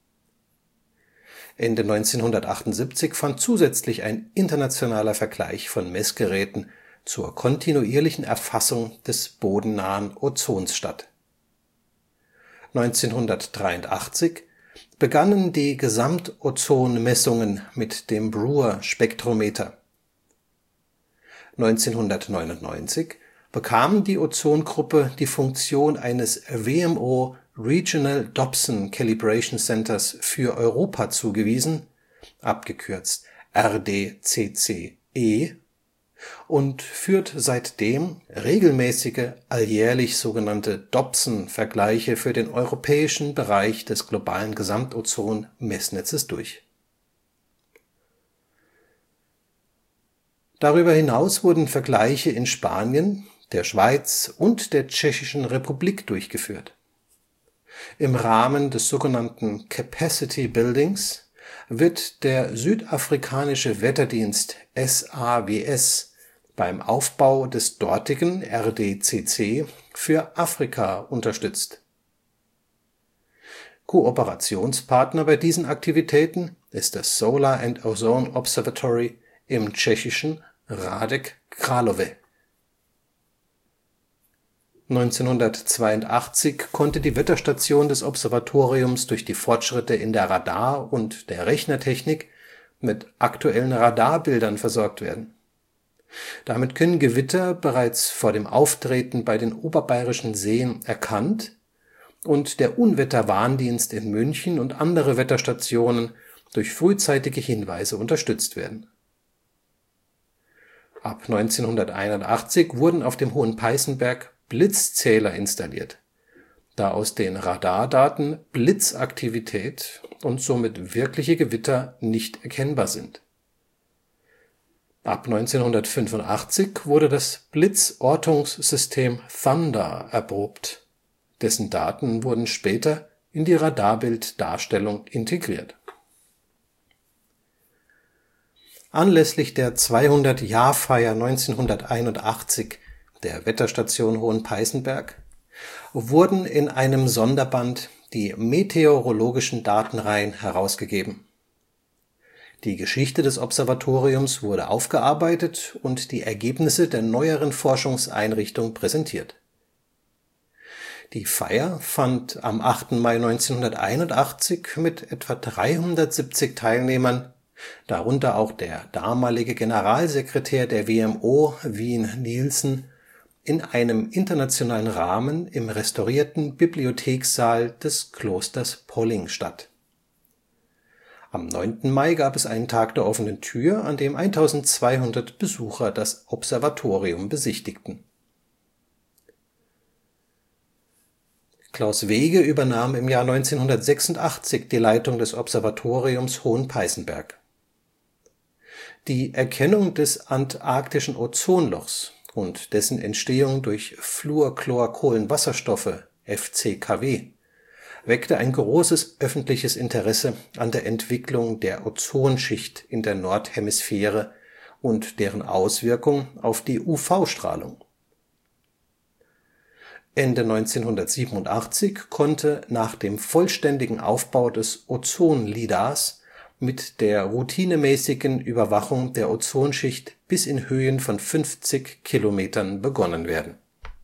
Ende neunzehnhundertachtundsiebzig fand zusätzlich ein internationaler Vergleich von Messgeräten zur kontinuierlichen Erfassung des bodennahen Ozons statt. neunzehnhundertdreiundachtzig begannen die Gesamtozonmessungen mit dem Breuer-Spektrometer. neunzehnhundertneunundneunzig bekam die Ozongruppe die Funktion eines W M O Regional Dobson Calibration Centers für Europa zugewiesen (abgekürzt R D C C E) und führt seitdem regelmäßige alljährlich sogenannte Dobson-Vergleiche für den europäischen Bereich des globalen Gesamtozon-Messnetzes durch. Darüber hinaus wurden Vergleiche in Spanien, der Schweiz und der Tschechischen Republik durchgeführt. Im Rahmen des sogenannten Capacity Buildings wird der südafrikanische Wetterdienst S A W S beim Aufbau des dortigen R D C C für Afrika unterstützt. Kooperationspartner bei diesen Aktivitäten ist das Solar and Ozone Observatory im tschechischen Hradec Králové. neunzehnhundertzweiundachtzig konnte die Wetterstation des Observatoriums durch die Fortschritte in der Radar - und der Rechnertechnik mit aktuellen Radarbildern versorgt werden. Damit können Gewitter bereits vor dem Auftreten bei den oberbayerischen Seen erkannt und der Unwetterwarndienst in München und andere Wetterstationen durch frühzeitige Hinweise unterstützt werden. Ab neunzehnhunderteinundachtzig wurden auf dem Hohen Peißenberg Blitzzähler installiert, da aus den Radardaten Blitzaktivität und somit wirkliche Gewitter nicht erkennbar sind. Ab neunzehnhundertfünfundachtzig wurde das Blitzortungssystem Thunder erprobt, dessen Daten wurden später in die Radarbilddarstellung integriert. Anlässlich der zweihundert-Jahr-Feier neunzehnhunderteinundachtzig der Wetterstation Hohen Peißenberg wurden in einem Sonderband die meteorologischen Datenreihen herausgegeben. Die Geschichte des Observatoriums wurde aufgearbeitet und die Ergebnisse der neueren Forschungseinrichtung präsentiert. Die Feier fand am achten Mai neunzehnhunderteinundachtzig mit etwa dreihundertsiebzig Teilnehmern, darunter auch der damalige Generalsekretär der W M O Wien Nielsen, in einem internationalen Rahmen im restaurierten Bibliothekssaal des Klosters Polling statt. Am neunten Mai gab es einen Tag der offenen Tür, an dem eintausendzweihundert Besucher das Observatorium besichtigten. Klaus Wege übernahm im Jahr neunzehnhundertsechsundachtzig die Leitung des Observatoriums Hohen Peißenberg. Die Erkennung des antarktischen Ozonlochs und dessen Entstehung durch Fluorchlorkohlenwasserstoffe (F C K W) weckte ein großes öffentliches Interesse an der Entwicklung der Ozonschicht in der Nordhemisphäre und deren Auswirkung auf die U V-Strahlung. Ende neunzehnhundertsiebenundachtzig konnte nach dem vollständigen Aufbau des Ozonlidars mit der routinemäßigen Überwachung der Ozonschicht bis in Höhen von fünfzig Kilometern begonnen werden.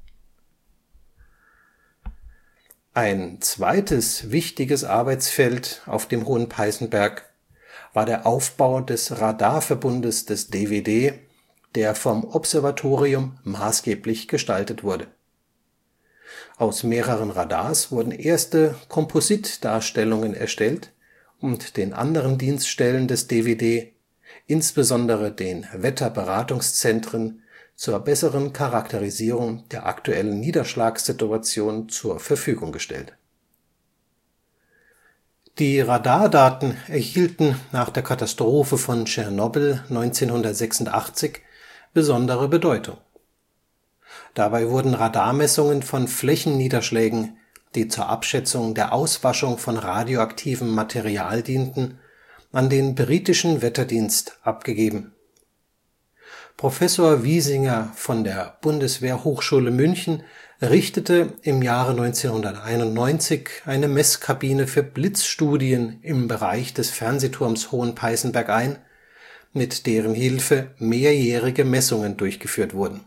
Ein zweites wichtiges Arbeitsfeld auf dem Hohen Peißenberg war der Aufbau des Radarverbundes des D W D, der vom Observatorium maßgeblich gestaltet wurde. Aus mehreren Radars wurden erste Kompositdarstellungen erstellt und den anderen Dienststellen des D W D, insbesondere den Wetterberatungszentren, zur besseren Charakterisierung der aktuellen Niederschlagssituation zur Verfügung gestellt. Die Radardaten erhielten nach der Katastrophe von Tschernobyl neunzehnhundertsechsundachtzig besondere Bedeutung. Dabei wurden Radarmessungen von Flächenniederschlägen, die zur Abschätzung der Auswaschung von radioaktivem Material dienten, an den britischen Wetterdienst abgegeben. Professor Wiesinger von der Bundeswehrhochschule München richtete im Jahre neunzehnhunderteinundneunzig eine Messkabine für Blitzstudien im Bereich des Fernsehturms Hohen Peißenberg ein, mit deren Hilfe mehrjährige Messungen durchgeführt wurden.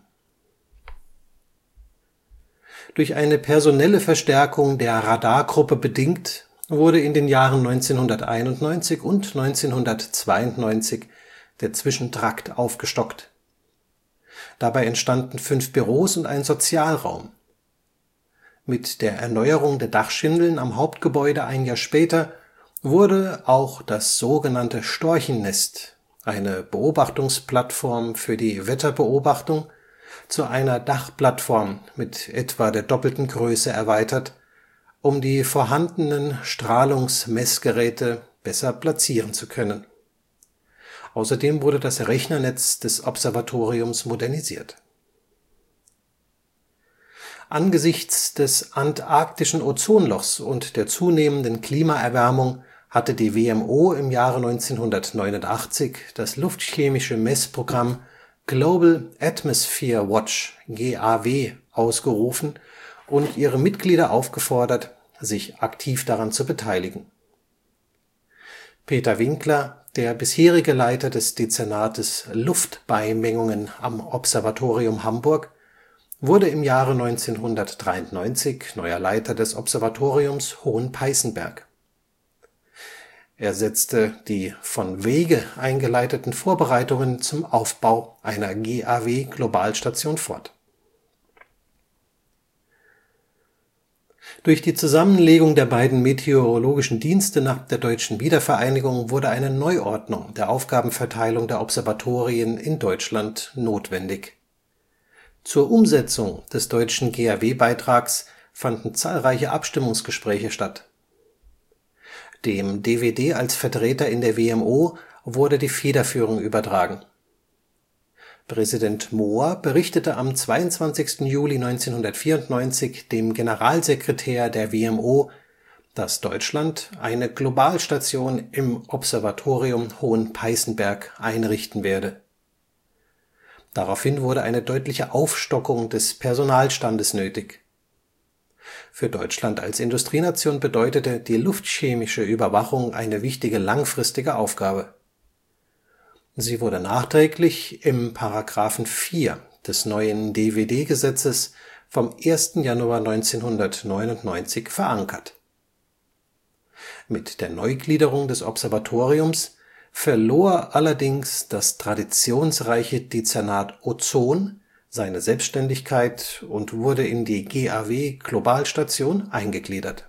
Durch eine personelle Verstärkung der Radargruppe bedingt wurde in den Jahren neunzehnhunderteinundneunzig und neunzehnhundertzweiundneunzig der Zwischentrakt aufgestockt. Dabei entstanden fünf Büros und ein Sozialraum. Mit der Erneuerung der Dachschindeln am Hauptgebäude ein Jahr später wurde auch das sogenannte Storchennest, eine Beobachtungsplattform für die Wetterbeobachtung, zu einer Dachplattform mit etwa der doppelten Größe erweitert, um die vorhandenen Strahlungsmessgeräte besser platzieren zu können. Außerdem wurde das Rechnernetz des Observatoriums modernisiert. Angesichts des antarktischen Ozonlochs und der zunehmenden Klimaerwärmung hatte die W M O im Jahre neunzehnhundertneunundachtzig das luftchemische Messprogramm Global Atmosphere Watch (G A W) ausgerufen und ihre Mitglieder aufgefordert, sich aktiv daran zu beteiligen. Peter Winkler, der bisherige Leiter des Dezernates Luftbeimengungen am Observatorium Hamburg, wurde im Jahre neunzehnhundertdreiundneunzig neuer Leiter des Observatoriums Hohen-Peißenberg. Er setzte die von Wege eingeleiteten Vorbereitungen zum Aufbau einer G A W-Globalstation fort. Durch die Zusammenlegung der beiden meteorologischen Dienste nach der Deutschen Wiedervereinigung wurde eine Neuordnung der Aufgabenverteilung der Observatorien in Deutschland notwendig. Zur Umsetzung des deutschen G A W-Beitrags fanden zahlreiche Abstimmungsgespräche statt. Dem D W D als Vertreter in der W M O wurde die Federführung übertragen. Präsident Mohr berichtete am zweiundzwanzigsten Juli neunzehnhundertvierundneunzig dem Generalsekretär der W M O, dass Deutschland eine Globalstation im Observatorium Hohen-Peißenberg einrichten werde. Daraufhin wurde eine deutliche Aufstockung des Personalstandes nötig. Für Deutschland als Industrienation bedeutete die luftchemische Überwachung eine wichtige langfristige Aufgabe. Sie wurde nachträglich im Paragraphen vier des neuen D W D-Gesetzes vom ersten Januar neunzehnhundertneunundneunzig verankert. Mit der Neugliederung des Observatoriums verlor allerdings das traditionsreiche Dezernat Ozon seine Selbstständigkeit und wurde in die G A W-Globalstation eingegliedert.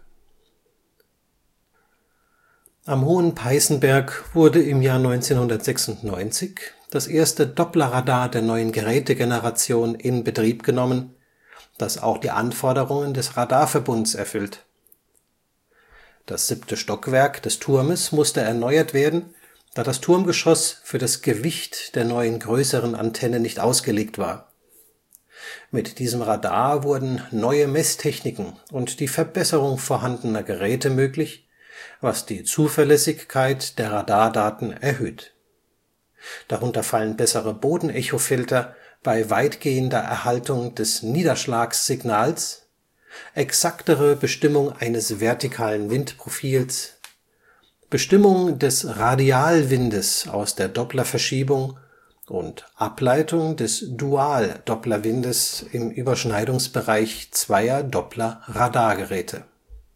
Am Hohen-Peißenberg wurde im Jahr neunzehnhundertsechsundneunzig das erste Dopplerradar der neuen Gerätegeneration in Betrieb genommen, das auch die Anforderungen des Radarverbunds erfüllt. Das siebte Stockwerk des Turmes musste erneuert werden, da das Turmgeschoss für das Gewicht der neuen größeren Antenne nicht ausgelegt war. Mit diesem Radar wurden neue Messtechniken und die Verbesserung vorhandener Geräte möglich, was die Zuverlässigkeit der Radardaten erhöht. Darunter fallen bessere Bodenechofilter bei weitgehender Erhaltung des Niederschlagssignals, exaktere Bestimmung eines vertikalen Windprofils, Bestimmung des Radialwindes aus der Dopplerverschiebung und Ableitung des Dual-Dopplerwindes im Überschneidungsbereich zweier Doppler-Radargeräte.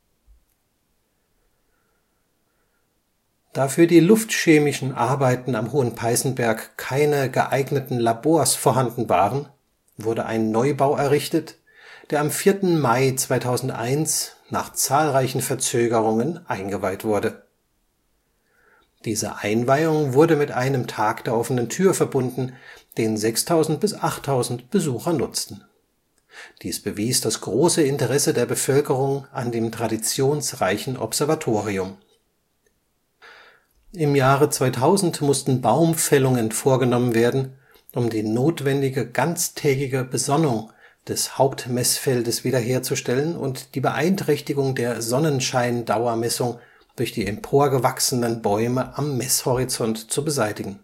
Da für die luftchemischen Arbeiten am Hohen-Peißenberg keine geeigneten Labors vorhanden waren, wurde ein Neubau errichtet, der am vierten Mai zweitausendeins nach zahlreichen Verzögerungen eingeweiht wurde. Diese Einweihung wurde mit einem Tag der offenen Tür verbunden, den sechstausend bis achttausend Besucher nutzten. Dies bewies das große Interesse der Bevölkerung an dem traditionsreichen Observatorium. Im Jahre zweitausend mussten Baumfällungen vorgenommen werden, um die notwendige ganztägige Besonnung des Hauptmessfeldes wiederherzustellen und die Beeinträchtigung der Sonnenscheindauermessung durch die emporgewachsenen Bäume am Messhorizont zu beseitigen.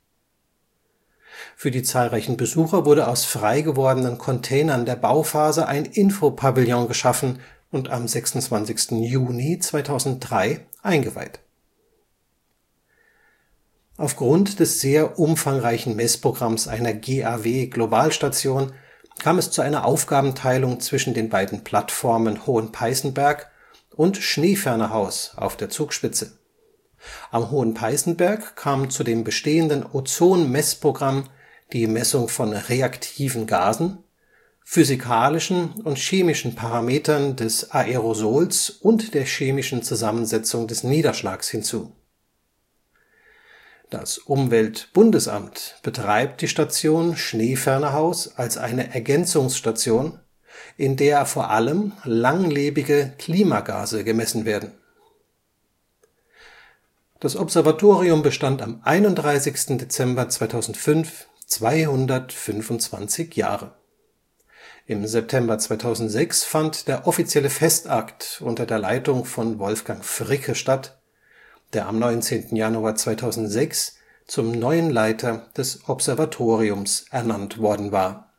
Für die zahlreichen Besucher wurde aus frei gewordenen Containern der Bauphase ein Infopavillon geschaffen und am sechsundzwanzigsten Juni zweitausenddrei eingeweiht. Aufgrund des sehr umfangreichen Messprogramms einer G A W-Globalstation kam es zu einer Aufgabenteilung zwischen den beiden Plattformen Hohen Peißenberg und Schneefernerhaus auf der Zugspitze. Am Hohen Peißenberg kam zu dem bestehenden Ozon-Messprogramm die Messung von reaktiven Gasen, physikalischen und chemischen Parametern des Aerosols und der chemischen Zusammensetzung des Niederschlags hinzu. Das Umweltbundesamt betreibt die Station Schneefernerhaus als eine Ergänzungsstation, in der vor allem langlebige Klimagase gemessen werden. Das Observatorium bestand am einunddreißigsten Dezember zweitausendfünf zweihundertfünfundzwanzig Jahre. Im September zweitausendsechs fand der offizielle Festakt unter der Leitung von Wolfgang Fricke statt, der am neunzehnten Januar zweitausendsechs zum neuen Leiter des Observatoriums ernannt worden war.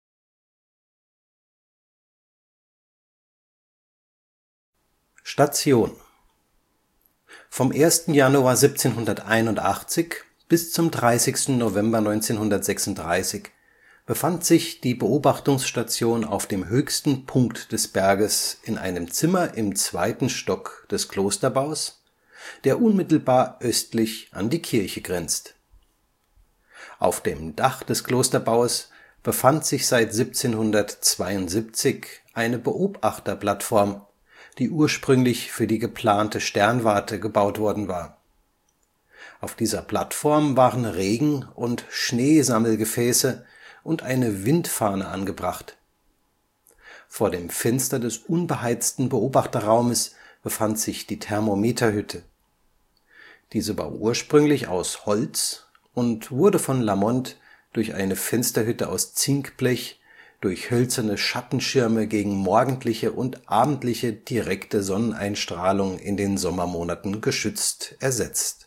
Station Vom ersten Januar siebzehnhunderteinundachtzig bis zum dreißigsten November neunzehnhundertsechsunddreißig befand sich die Beobachtungsstation auf dem höchsten Punkt des Berges in einem Zimmer im zweiten Stock des Klosterbaus, der unmittelbar östlich an die Kirche grenzt. Auf dem Dach des Klosterbaues befand sich seit siebzehnhundertzweiundsiebzig eine Beobachterplattform, die ursprünglich für die geplante Sternwarte gebaut worden war. Auf dieser Plattform waren Regen- und Schneesammelgefäße und eine Windfahne angebracht. Vor dem Fenster des unbeheizten Beobachterraumes befand sich die Thermometerhütte. Diese war ursprünglich aus Holz und wurde von Lamont durch eine Fensterhütte aus Zinkblech, durch hölzerne Schattenschirme gegen morgendliche und abendliche direkte Sonneneinstrahlung in den Sommermonaten geschützt ersetzt.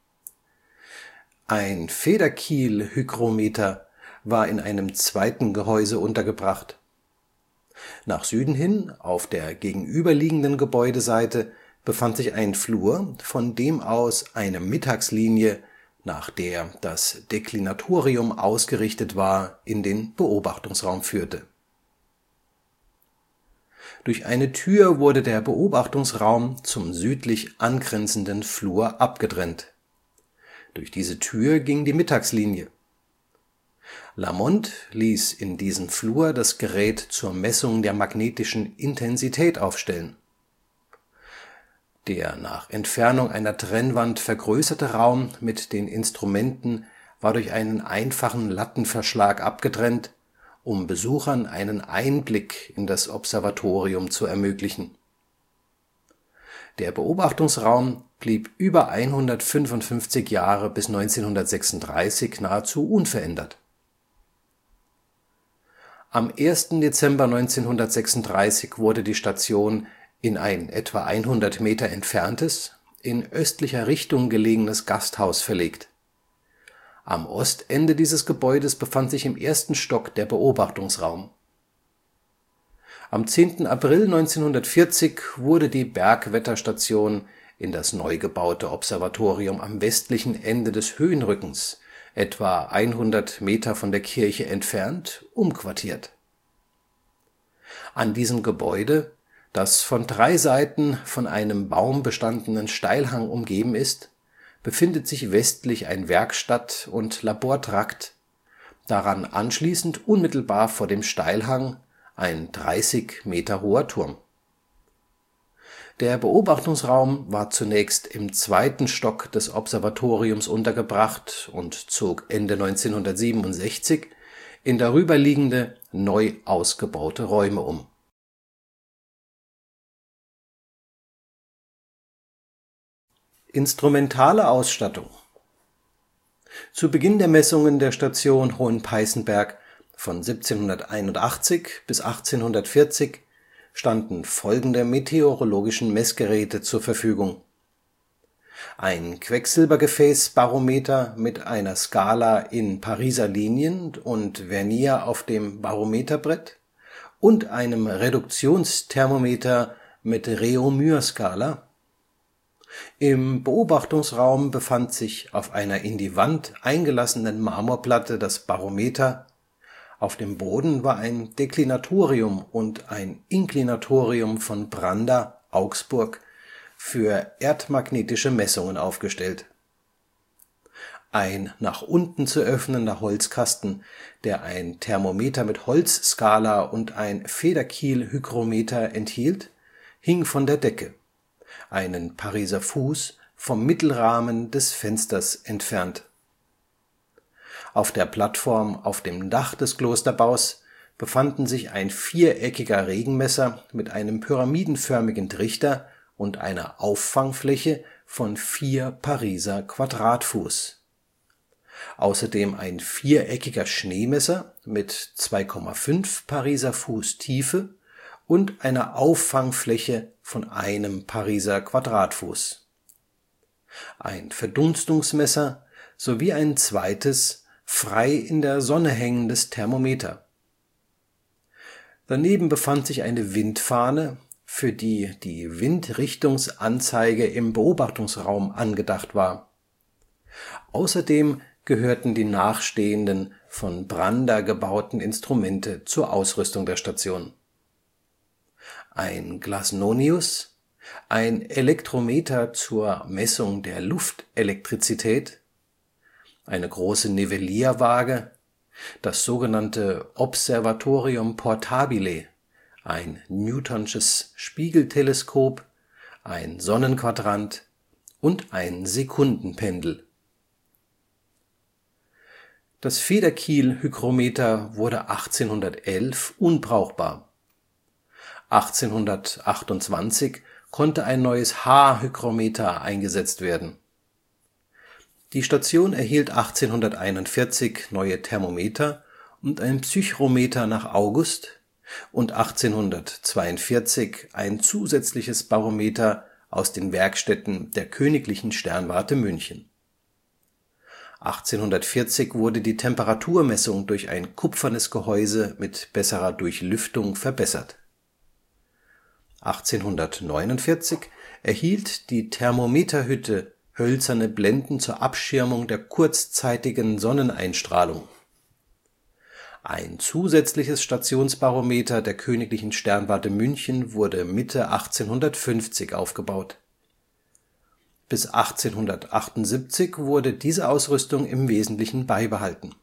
Ein Federkiel-Hygrometer war in einem zweiten Gehäuse untergebracht. Nach Süden hin, auf der gegenüberliegenden Gebäudeseite, befand sich ein Flur, von dem aus eine Mittagslinie, nach der das Deklinatorium ausgerichtet war, in den Beobachtungsraum führte. Durch eine Tür wurde der Beobachtungsraum zum südlich angrenzenden Flur abgetrennt. Durch diese Tür ging die Mittagslinie. Lamont ließ in diesem Flur das Gerät zur Messung der magnetischen Intensität aufstellen. Der nach Entfernung einer Trennwand vergrößerte Raum mit den Instrumenten war durch einen einfachen Lattenverschlag abgetrennt, um Besuchern einen Einblick in das Observatorium zu ermöglichen. Der Beobachtungsraum blieb über hundertfünfundfünfzig Jahre bis neunzehnhundertsechsunddreißig nahezu unverändert. Am ersten Dezember neunzehnhundertsechsunddreißig wurde die Station in ein etwa hundert Meter entferntes, in östlicher Richtung gelegenes Gasthaus verlegt. Am Ostende dieses Gebäudes befand sich im ersten Stock der Beobachtungsraum. Am zehnten April neunzehnhundertvierzig wurde die Bergwetterstation in das neu gebaute Observatorium am westlichen Ende des Höhenrückens, etwa hundert Meter von der Kirche entfernt, umquartiert. An diesem Gebäude, das von drei Seiten von einem baumbestandenen Steilhang umgeben ist, befindet sich westlich ein Werkstatt- und Labortrakt, daran anschließend unmittelbar vor dem Steilhang ein dreißig Meter hoher Turm. Der Beobachtungsraum war zunächst im zweiten Stock des Observatoriums untergebracht und zog Ende neunzehnhundertsiebenundsechzig in darüberliegende, neu ausgebaute Räume um. Instrumentale Ausstattung. Zu Beginn der Messungen der Station Hohen Peißenberg von siebzehnhunderteinundachtzig bis achtzehnhundertvierzig standen folgende meteorologischen Messgeräte zur Verfügung: ein Quecksilbergefäßbarometer mit einer Skala in Pariser Linien und Vernier auf dem Barometerbrett und einem Reduktionsthermometer mit Réaumur-Skala, Im Beobachtungsraum befand sich auf einer in die Wand eingelassenen Marmorplatte das Barometer, auf dem Boden war ein Deklinatorium und ein Inklinatorium von Branda, Augsburg, für erdmagnetische Messungen aufgestellt. Ein nach unten zu öffnender Holzkasten, der ein Thermometer mit Holzskala und ein Federkiel-Hygrometer enthielt, hing von der Decke, einen Pariser Fuß vom Mittelrahmen des Fensters entfernt. Auf der Plattform auf dem Dach des Klosterbaus befanden sich ein viereckiger Regenmesser mit einem pyramidenförmigen Trichter und einer Auffangfläche von vier Pariser Quadratfuß. Außerdem ein viereckiger Schneemesser mit zwei Komma fünf Pariser Fuß Tiefe und einer Auffangfläche von einem Pariser Quadratfuß. Ein Verdunstungsmesser sowie ein zweites, frei in der Sonne hängendes Thermometer. Daneben befand sich eine Windfahne, für die die Windrichtungsanzeige im Beobachtungsraum angedacht war. Außerdem gehörten die nachstehenden, von Branda gebauten Instrumente zur Ausrüstung der Station. Ein Glasnonius, ein Elektrometer zur Messung der Luftelektrizität, eine große Nivellierwaage, das sogenannte Observatorium portabile, ein Newtonsches Spiegelteleskop, ein Sonnenquadrant und ein Sekundenpendel. Das Federkiel-Hygrometer wurde achtzehnhundertelf unbrauchbar. achtzehnhundertachtundzwanzig konnte ein neues H-Hygrometer eingesetzt werden. Die Station erhielt achtzehnhunderteinundvierzig neue Thermometer und ein Psychrometer nach August und achtzehnhundertzweiundvierzig ein zusätzliches Barometer aus den Werkstätten der Königlichen Sternwarte München. achtzehnhundertvierzig wurde die Temperaturmessung durch ein kupfernes Gehäuse mit besserer Durchlüftung verbessert. achtzehnhundertneunundvierzig erhielt die Thermometerhütte hölzerne Blenden zur Abschirmung der kurzzeitigen Sonneneinstrahlung. Ein zusätzliches Stationsbarometer der Königlichen Sternwarte München wurde Mitte achtzehnhundertfünfzig aufgebaut. Bis achtzehnhundertachtundsiebzig wurde diese Ausrüstung im Wesentlichen beibehalten.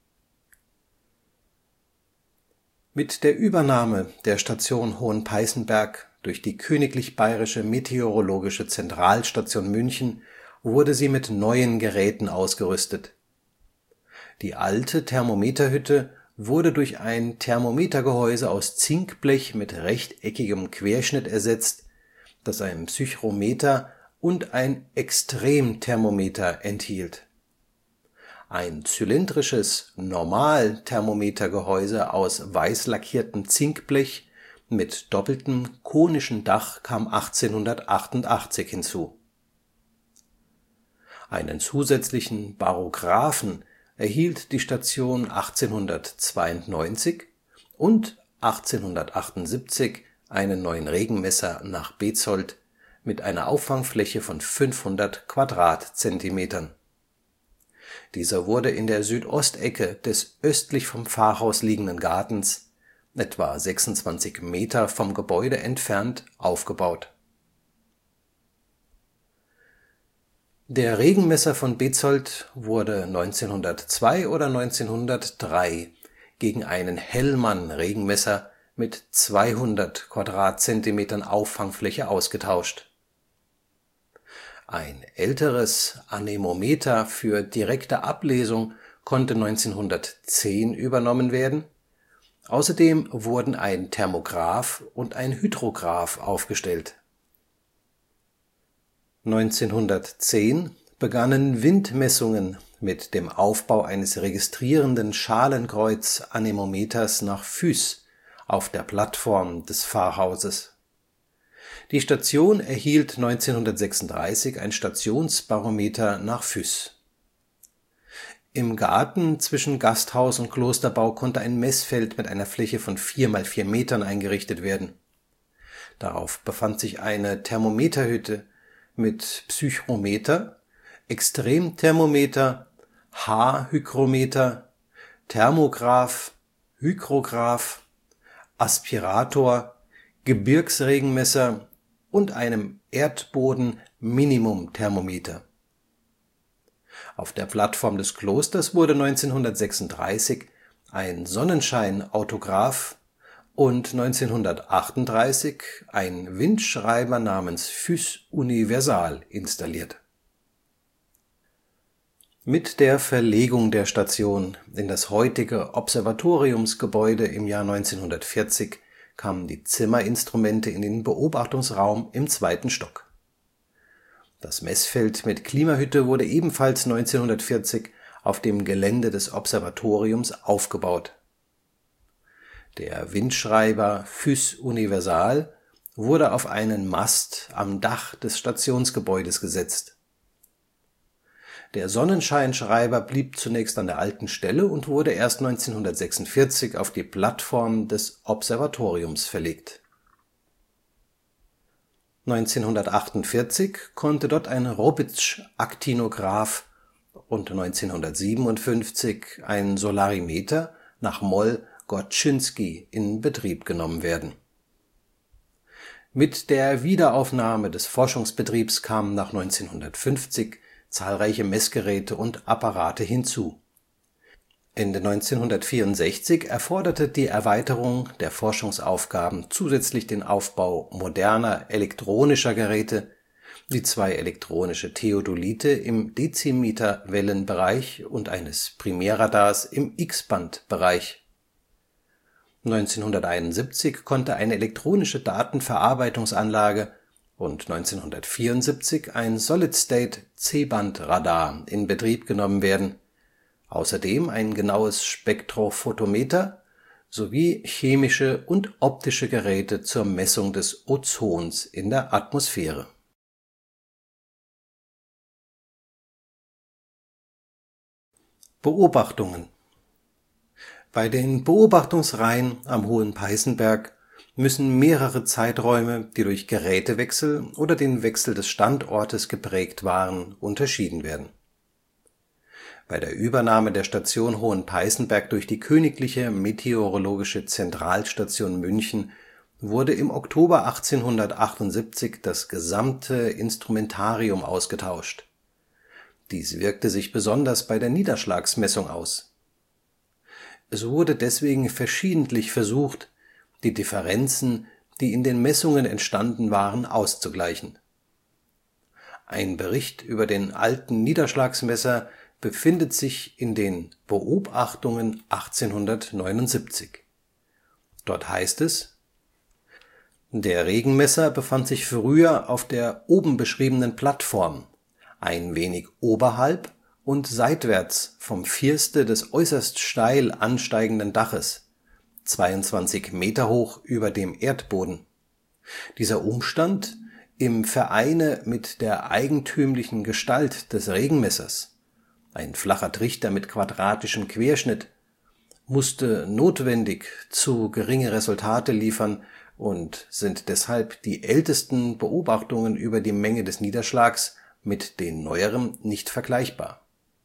Mit der Übernahme der Station Hohenpeißenberg durch die Königlich Bayerische Meteorologische Zentralstation München wurde sie mit neuen Geräten ausgerüstet. Die alte Thermometerhütte wurde durch ein Thermometergehäuse aus Zinkblech mit rechteckigem Querschnitt ersetzt, das ein Psychrometer und ein Extremthermometer enthielt. Ein zylindrisches Normalthermometergehäuse aus weiß lackiertem Zinkblech mit doppeltem konischen Dach kam achtzehnhundertachtundachtzig hinzu. Einen zusätzlichen Barographen erhielt die Station achtzehnhundertzweiundneunzig und achtzehnhundertachtundsiebzig einen neuen Regenmesser nach Bezold mit einer Auffangfläche von fünfhundert Quadratzentimetern. Dieser wurde in der Südostecke des östlich vom Pfarrhaus liegenden Gartens, etwa sechsundzwanzig Meter vom Gebäude entfernt, aufgebaut. Der Regenmesser von Bezold wurde neunzehnhundertzwei oder neunzehnhundertdrei gegen einen Hellmann-Regenmesser mit zweihundert Quadratzentimetern Auffangfläche ausgetauscht. Ein älteres Anemometer für direkte Ablesung konnte neunzehnhundertzehn übernommen werden, außerdem wurden ein Thermograph und ein Hydrograph aufgestellt. neunzehnhundertzehn begannen Windmessungen mit dem Aufbau eines registrierenden Schalenkreuz-Anemometers nach Füß auf der Plattform des Pfarrhauses. Die Station erhielt neunzehnhundertsechsunddreißig ein Stationsbarometer nach Füß. Im Garten zwischen Gasthaus und Klosterbau konnte ein Messfeld mit einer Fläche von vier mal vier Metern eingerichtet werden. Darauf befand sich eine Thermometerhütte mit Psychrometer, Extremthermometer, Haarhygrometer, Thermograph, Hygrograph, Aspirator, Gebirgsregenmesser und einem Erdboden-Minimumthermometer. Auf der Plattform des Klosters wurde neunzehnhundertsechsunddreißig ein Sonnenschein-Autograph und neunzehnhundertachtunddreißig ein Windschreiber namens Fus Universal installiert. Mit der Verlegung der Station in das heutige Observatoriumsgebäude im Jahr neunzehnhundertvierzig kamen die Zimmerinstrumente in den Beobachtungsraum im zweiten Stock. Das Messfeld mit Klimahütte wurde ebenfalls neunzehnhundertvierzig auf dem Gelände des Observatoriums aufgebaut. Der Windschreiber Fus Universal wurde auf einen Mast am Dach des Stationsgebäudes gesetzt. Der Sonnenscheinschreiber blieb zunächst an der alten Stelle und wurde erst neunzehnhundertsechsundvierzig auf die Plattform des Observatoriums verlegt. neunzehnhundertachtundvierzig konnte dort ein Robitsch-Aktinograph und neunzehnhundertsiebenundfünfzig ein Solarimeter nach Moll-Gortschynski in Betrieb genommen werden. Mit der Wiederaufnahme des Forschungsbetriebs kamen nach neunzehnhundertfünfzig zahlreiche Messgeräte und Apparate hinzu. Ende neunzehnhundertvierundsechzig erforderte die Erweiterung der Forschungsaufgaben zusätzlich den Aufbau moderner elektronischer Geräte, wie zwei elektronische Theodolite im Dezimeterwellenbereich und eines Primärradars im X-Band-Bereich. neunzehnhunderteinundsiebzig konnte eine elektronische Datenverarbeitungsanlage und neunzehnhundertvierundsiebzig ein Solid-State-C-Band-Radar in Betrieb genommen werden, außerdem ein genaues Spektrophotometer sowie chemische und optische Geräte zur Messung des Ozons in der Atmosphäre. Beobachtungen. Bei den Beobachtungsreihen am Hohen Peißenberg müssen mehrere Zeiträume, die durch Gerätewechsel oder den Wechsel des Standortes geprägt waren, unterschieden werden. Bei der Übernahme der Station Hohen Peißenberg durch die Königliche Meteorologische Zentralstation München wurde im Oktober achtzehnhundertachtundsiebzig das gesamte Instrumentarium ausgetauscht. Dies wirkte sich besonders bei der Niederschlagsmessung aus. Es wurde deswegen verschiedentlich versucht, die Differenzen, die in den Messungen entstanden waren, auszugleichen. Ein Bericht über den alten Niederschlagsmesser befindet sich in den Beobachtungen achtzehnhundertneunundsiebzig. Dort heißt es: Der Regenmesser befand sich früher auf der oben beschriebenen Plattform, ein wenig oberhalb und seitwärts vom Firste des äußerst steil ansteigenden Daches, zweiundzwanzig Meter hoch über dem Erdboden. Dieser Umstand, im Vereine mit der eigentümlichen Gestalt des Regenmessers, ein flacher Trichter mit quadratischem Querschnitt, musste notwendig zu geringe Resultate liefern und sind deshalb die ältesten Beobachtungen über die Menge des Niederschlags mit den neueren nicht vergleichbar.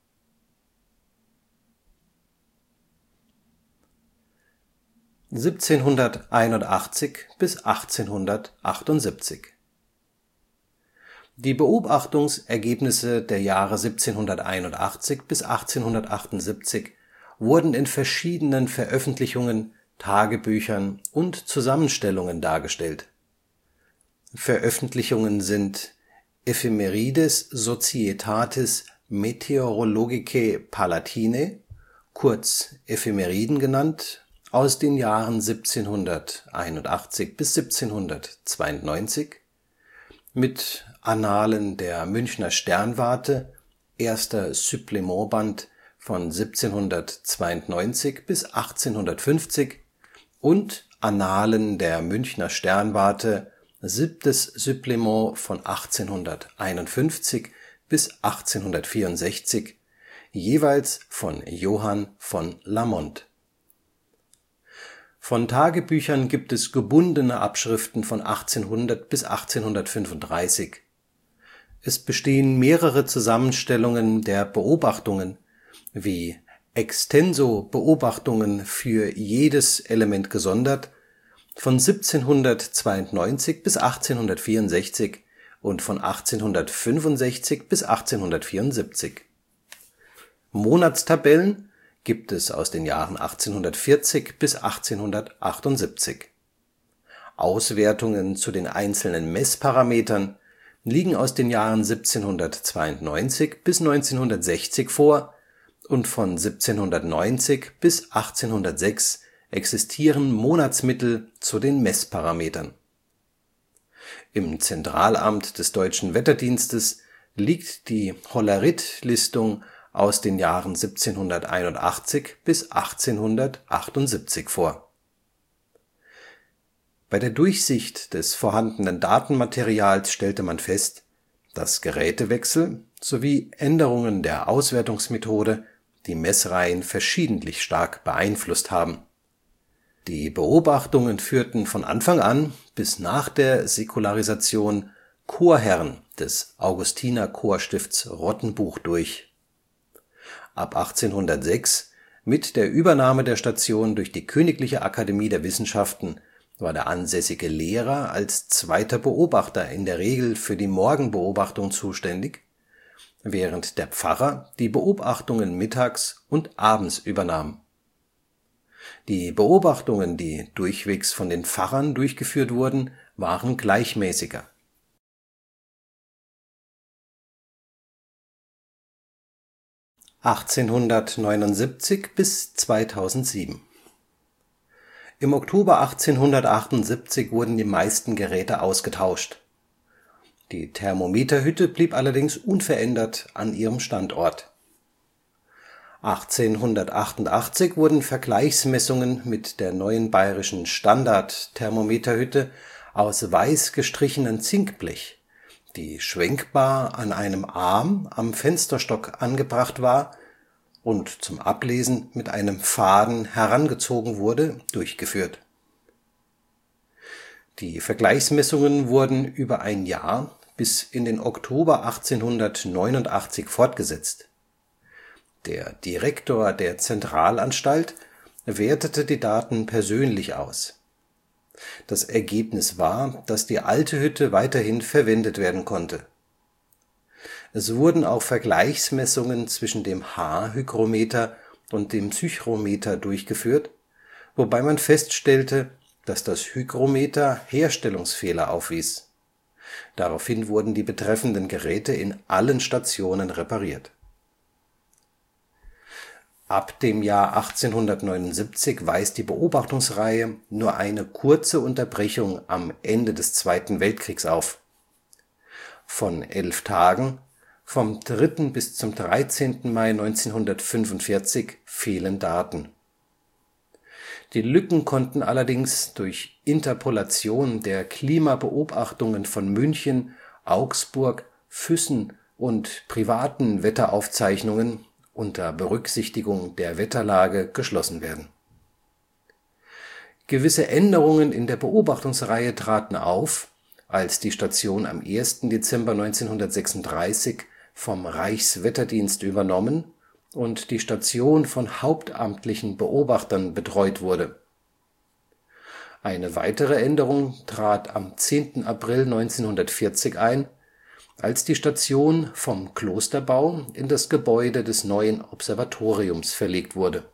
siebzehnhunderteinundachtzig bis achtzehnhundertachtundsiebzig. Die Beobachtungsergebnisse der Jahre siebzehnhunderteinundachtzig bis achtzehnhundertachtundsiebzig wurden in verschiedenen Veröffentlichungen, Tagebüchern und Zusammenstellungen dargestellt. Veröffentlichungen sind Ephemerides Societatis Meteorologicae Palatinae, kurz Ephemeriden genannt, aus den Jahren siebzehnhunderteinundachtzig bis siebzehnhundertzweiundneunzig, mit Annalen der Münchner Sternwarte, erster Supplementband von siebzehnhundertzweiundneunzig bis achtzehnhundertfünfzig und Annalen der Münchner Sternwarte, siebtes Supplement von achtzehnhunderteinundfünfzig bis achtzehnhundertvierundsechzig, jeweils von Johann von Lamont. Von Tagebüchern gibt es gebundene Abschriften von achtzehnhundert bis achtzehnhundertfünfunddreißig. Es bestehen mehrere Zusammenstellungen der Beobachtungen, wie Extenso-Beobachtungen für jedes Element gesondert, von siebzehnhundertzweiundneunzig bis achtzehnhundertvierundsechzig und von achtzehnhundertfünfundsechzig bis achtzehnhundertvierundsiebzig. Monatstabellen gibt es aus den Jahren achtzehnhundertvierzig bis achtzehnhundertachtundsiebzig. Auswertungen zu den einzelnen Messparametern liegen aus den Jahren siebzehnhundertzweiundneunzig bis neunzehnhundertsechzig vor und von siebzehnhundertneunzig bis achtzehnhundertsechs existieren Monatsmittel zu den Messparametern. Im Zentralamt des Deutschen Wetterdienstes liegt die Hollerith-Listung aus den Jahren siebzehnhunderteinundachtzig bis achtzehnhundertachtundsiebzig vor. Bei der Durchsicht des vorhandenen Datenmaterials stellte man fest, dass Gerätewechsel sowie Änderungen der Auswertungsmethode die Messreihen verschiedentlich stark beeinflusst haben. Die Beobachtungen führten von Anfang an bis nach der Säkularisation Chorherren des Augustinerchorstifts Rottenbuch durch. Ab achtzehnhundertsechs, mit der Übernahme der Station durch die Königliche Akademie der Wissenschaften, war der ansässige Lehrer als zweiter Beobachter in der Regel für die Morgenbeobachtung zuständig, während der Pfarrer die Beobachtungen mittags und abends übernahm. Die Beobachtungen, die durchwegs von den Pfarrern durchgeführt wurden, waren gleichmäßiger. achtzehnhundertneunundsiebzig bis zweitausendsieben. Im Oktober achtzehnhundertachtundsiebzig wurden die meisten Geräte ausgetauscht. Die Thermometerhütte blieb allerdings unverändert an ihrem Standort. achtzehnhundertachtundachtzig wurden Vergleichsmessungen mit der neuen bayerischen Standard-Thermometerhütte aus weiß gestrichenem Zinkblech, die schwenkbar an einem Arm am Fensterstock angebracht war und zum Ablesen mit einem Faden herangezogen wurde, durchgeführt. Die Vergleichsmessungen wurden über ein Jahr bis in den Oktober achtzehnhundertneunundachtzig fortgesetzt. Der Direktor der Zentralanstalt wertete die Daten persönlich aus. Das Ergebnis war, dass die alte Hütte weiterhin verwendet werden konnte. Es wurden auch Vergleichsmessungen zwischen dem Haarhygrometer und dem Psychrometer durchgeführt, wobei man feststellte, dass das Hygrometer Herstellungsfehler aufwies. Daraufhin wurden die betreffenden Geräte in allen Stationen repariert. Ab dem Jahr achtzehnhundertneunundsiebzig weist die Beobachtungsreihe nur eine kurze Unterbrechung am Ende des Zweiten Weltkriegs auf. Von elf Tagen, vom dritten bis zum dreizehnten Mai neunzehnhundertfünfundvierzig, fehlen Daten. Die Lücken konnten allerdings durch Interpolation der Klimabeobachtungen von München, Augsburg, Füssen und privaten Wetteraufzeichnungen unter Berücksichtigung der Wetterlage geschlossen werden. Gewisse Änderungen in der Beobachtungsreihe traten auf, als die Station am ersten Dezember neunzehnhundertsechsunddreißig vom Reichswetterdienst übernommen und die Station von hauptamtlichen Beobachtern betreut wurde. Eine weitere Änderung trat am zehnten April neunzehnhundertvierzig ein, als die Station vom Klosterbau in das Gebäude des neuen Observatoriums verlegt wurde.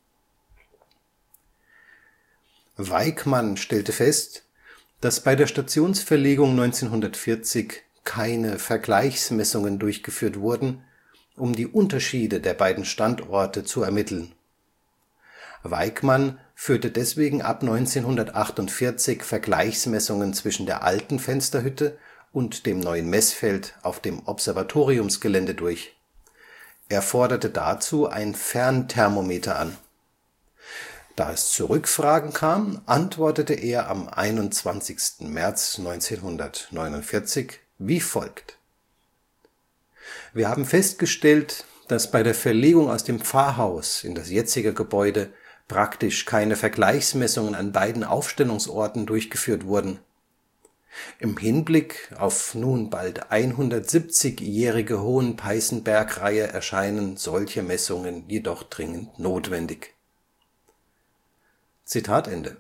Weikmann stellte fest, dass bei der Stationsverlegung neunzehnhundertvierzig keine Vergleichsmessungen durchgeführt wurden, um die Unterschiede der beiden Standorte zu ermitteln. Weikmann führte deswegen ab neunzehnhundertachtundvierzig Vergleichsmessungen zwischen der alten Fensterhütte und dem neuen Messfeld auf dem Observatoriumsgelände durch. Er forderte dazu ein Fernthermometer an. Da es zu Rückfragen kam, antwortete er am einundzwanzigsten März neunzehnhundertneunundvierzig wie folgt: Wir haben festgestellt, dass bei der Verlegung aus dem Pfarrhaus in das jetzige Gebäude praktisch keine Vergleichsmessungen an beiden Aufstellungsorten durchgeführt wurden. Im Hinblick auf nun bald hundertsiebzigjährige Hohen-Peißenberg-Reihe erscheinen solche Messungen jedoch dringend notwendig. “Zitat Ende.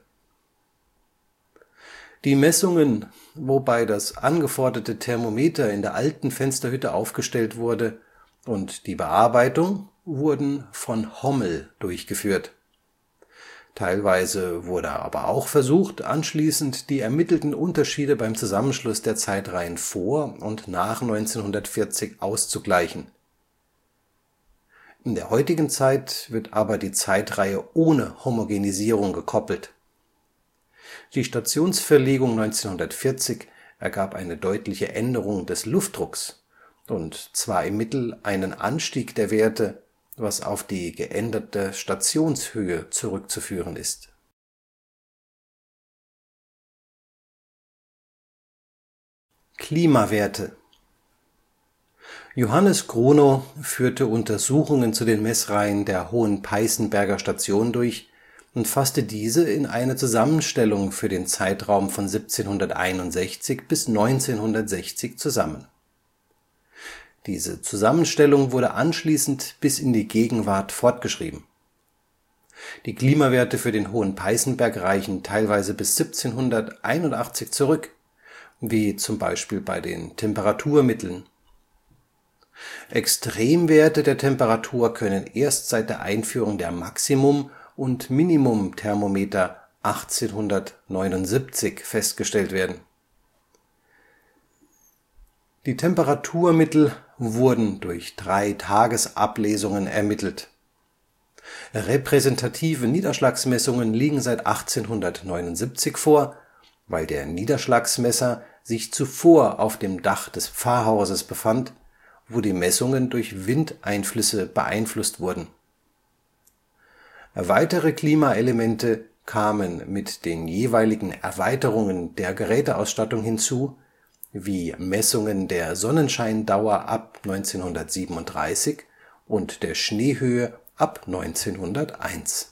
Die Messungen, wobei das angeforderte Thermometer in der alten Fensterhütte aufgestellt wurde, und die Bearbeitung wurden von Hommel durchgeführt. Teilweise wurde aber auch versucht, anschließend die ermittelten Unterschiede beim Zusammenschluss der Zeitreihen vor und nach neunzehnhundertvierzig auszugleichen. In der heutigen Zeit wird aber die Zeitreihe ohne Homogenisierung gekoppelt. Die Stationsverlegung neunzehnhundertvierzig ergab eine deutliche Änderung des Luftdrucks, und zwar im Mittel einen Anstieg der Werte, was auf die geänderte Stationshöhe zurückzuführen ist. Klimawerte. Johannes Grunow führte Untersuchungen zu den Messreihen der Hohen-Peißenberger Station durch und fasste diese in eine Zusammenstellung für den Zeitraum von siebzehnhunderteinundsechzig bis neunzehnhundertsechzig zusammen. Diese Zusammenstellung wurde anschließend bis in die Gegenwart fortgeschrieben. Die Klimawerte für den Hohen-Peißenberg reichen teilweise bis siebzehnhunderteinundachtzig zurück, wie zum Beispiel bei den Temperaturmitteln. Extremwerte der Temperatur können erst seit der Einführung der Maximum - und Minimumthermometer achtzehnhundertneunundsiebzig festgestellt werden. Die Temperaturmittel wurden durch drei Tagesablesungen ermittelt. Repräsentative Niederschlagsmessungen liegen seit achtzehnhundertneunundsiebzig vor, weil der Niederschlagsmesser sich zuvor auf dem Dach des Pfarrhauses befand, wo die Messungen durch Windeinflüsse beeinflusst wurden. Weitere Klimaelemente kamen mit den jeweiligen Erweiterungen der Geräteausstattung hinzu, wie Messungen der Sonnenscheindauer ab neunzehnhundertsiebenunddreißig und der Schneehöhe ab neunzehnhunderteins.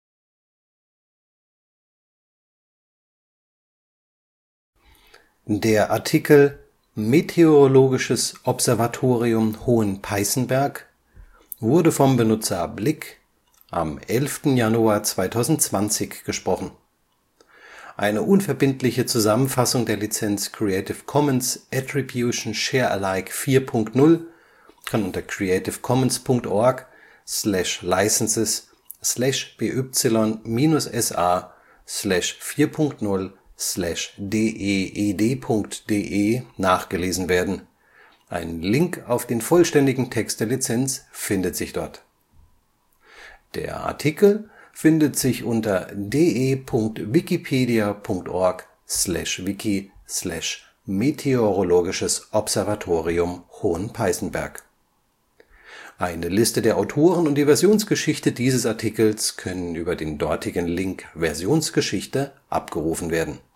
Der Artikel Meteorologisches Observatorium Hohen-Peißenberg wurde vom Benutzer Blick am elften Januar zweitausendzwanzig gesprochen. Eine unverbindliche Zusammenfassung der Lizenz Creative Commons Attribution Share Alike vier Punkt null kann unter creative commons punkt org slash licenses slash B Y minus S A slash vier Punkt null slash D E E D Punkt D E nachgelesen werden. Ein Link auf den vollständigen Text der Lizenz findet sich dort. Der Artikel findet sich unter de Punkt wikipedia Punkt org slash wiki slash meteorologisches Observatorium Hohen-Peißenberg. Eine Liste der Autoren und die Versionsgeschichte dieses Artikels können über den dortigen Link Versionsgeschichte abgerufen werden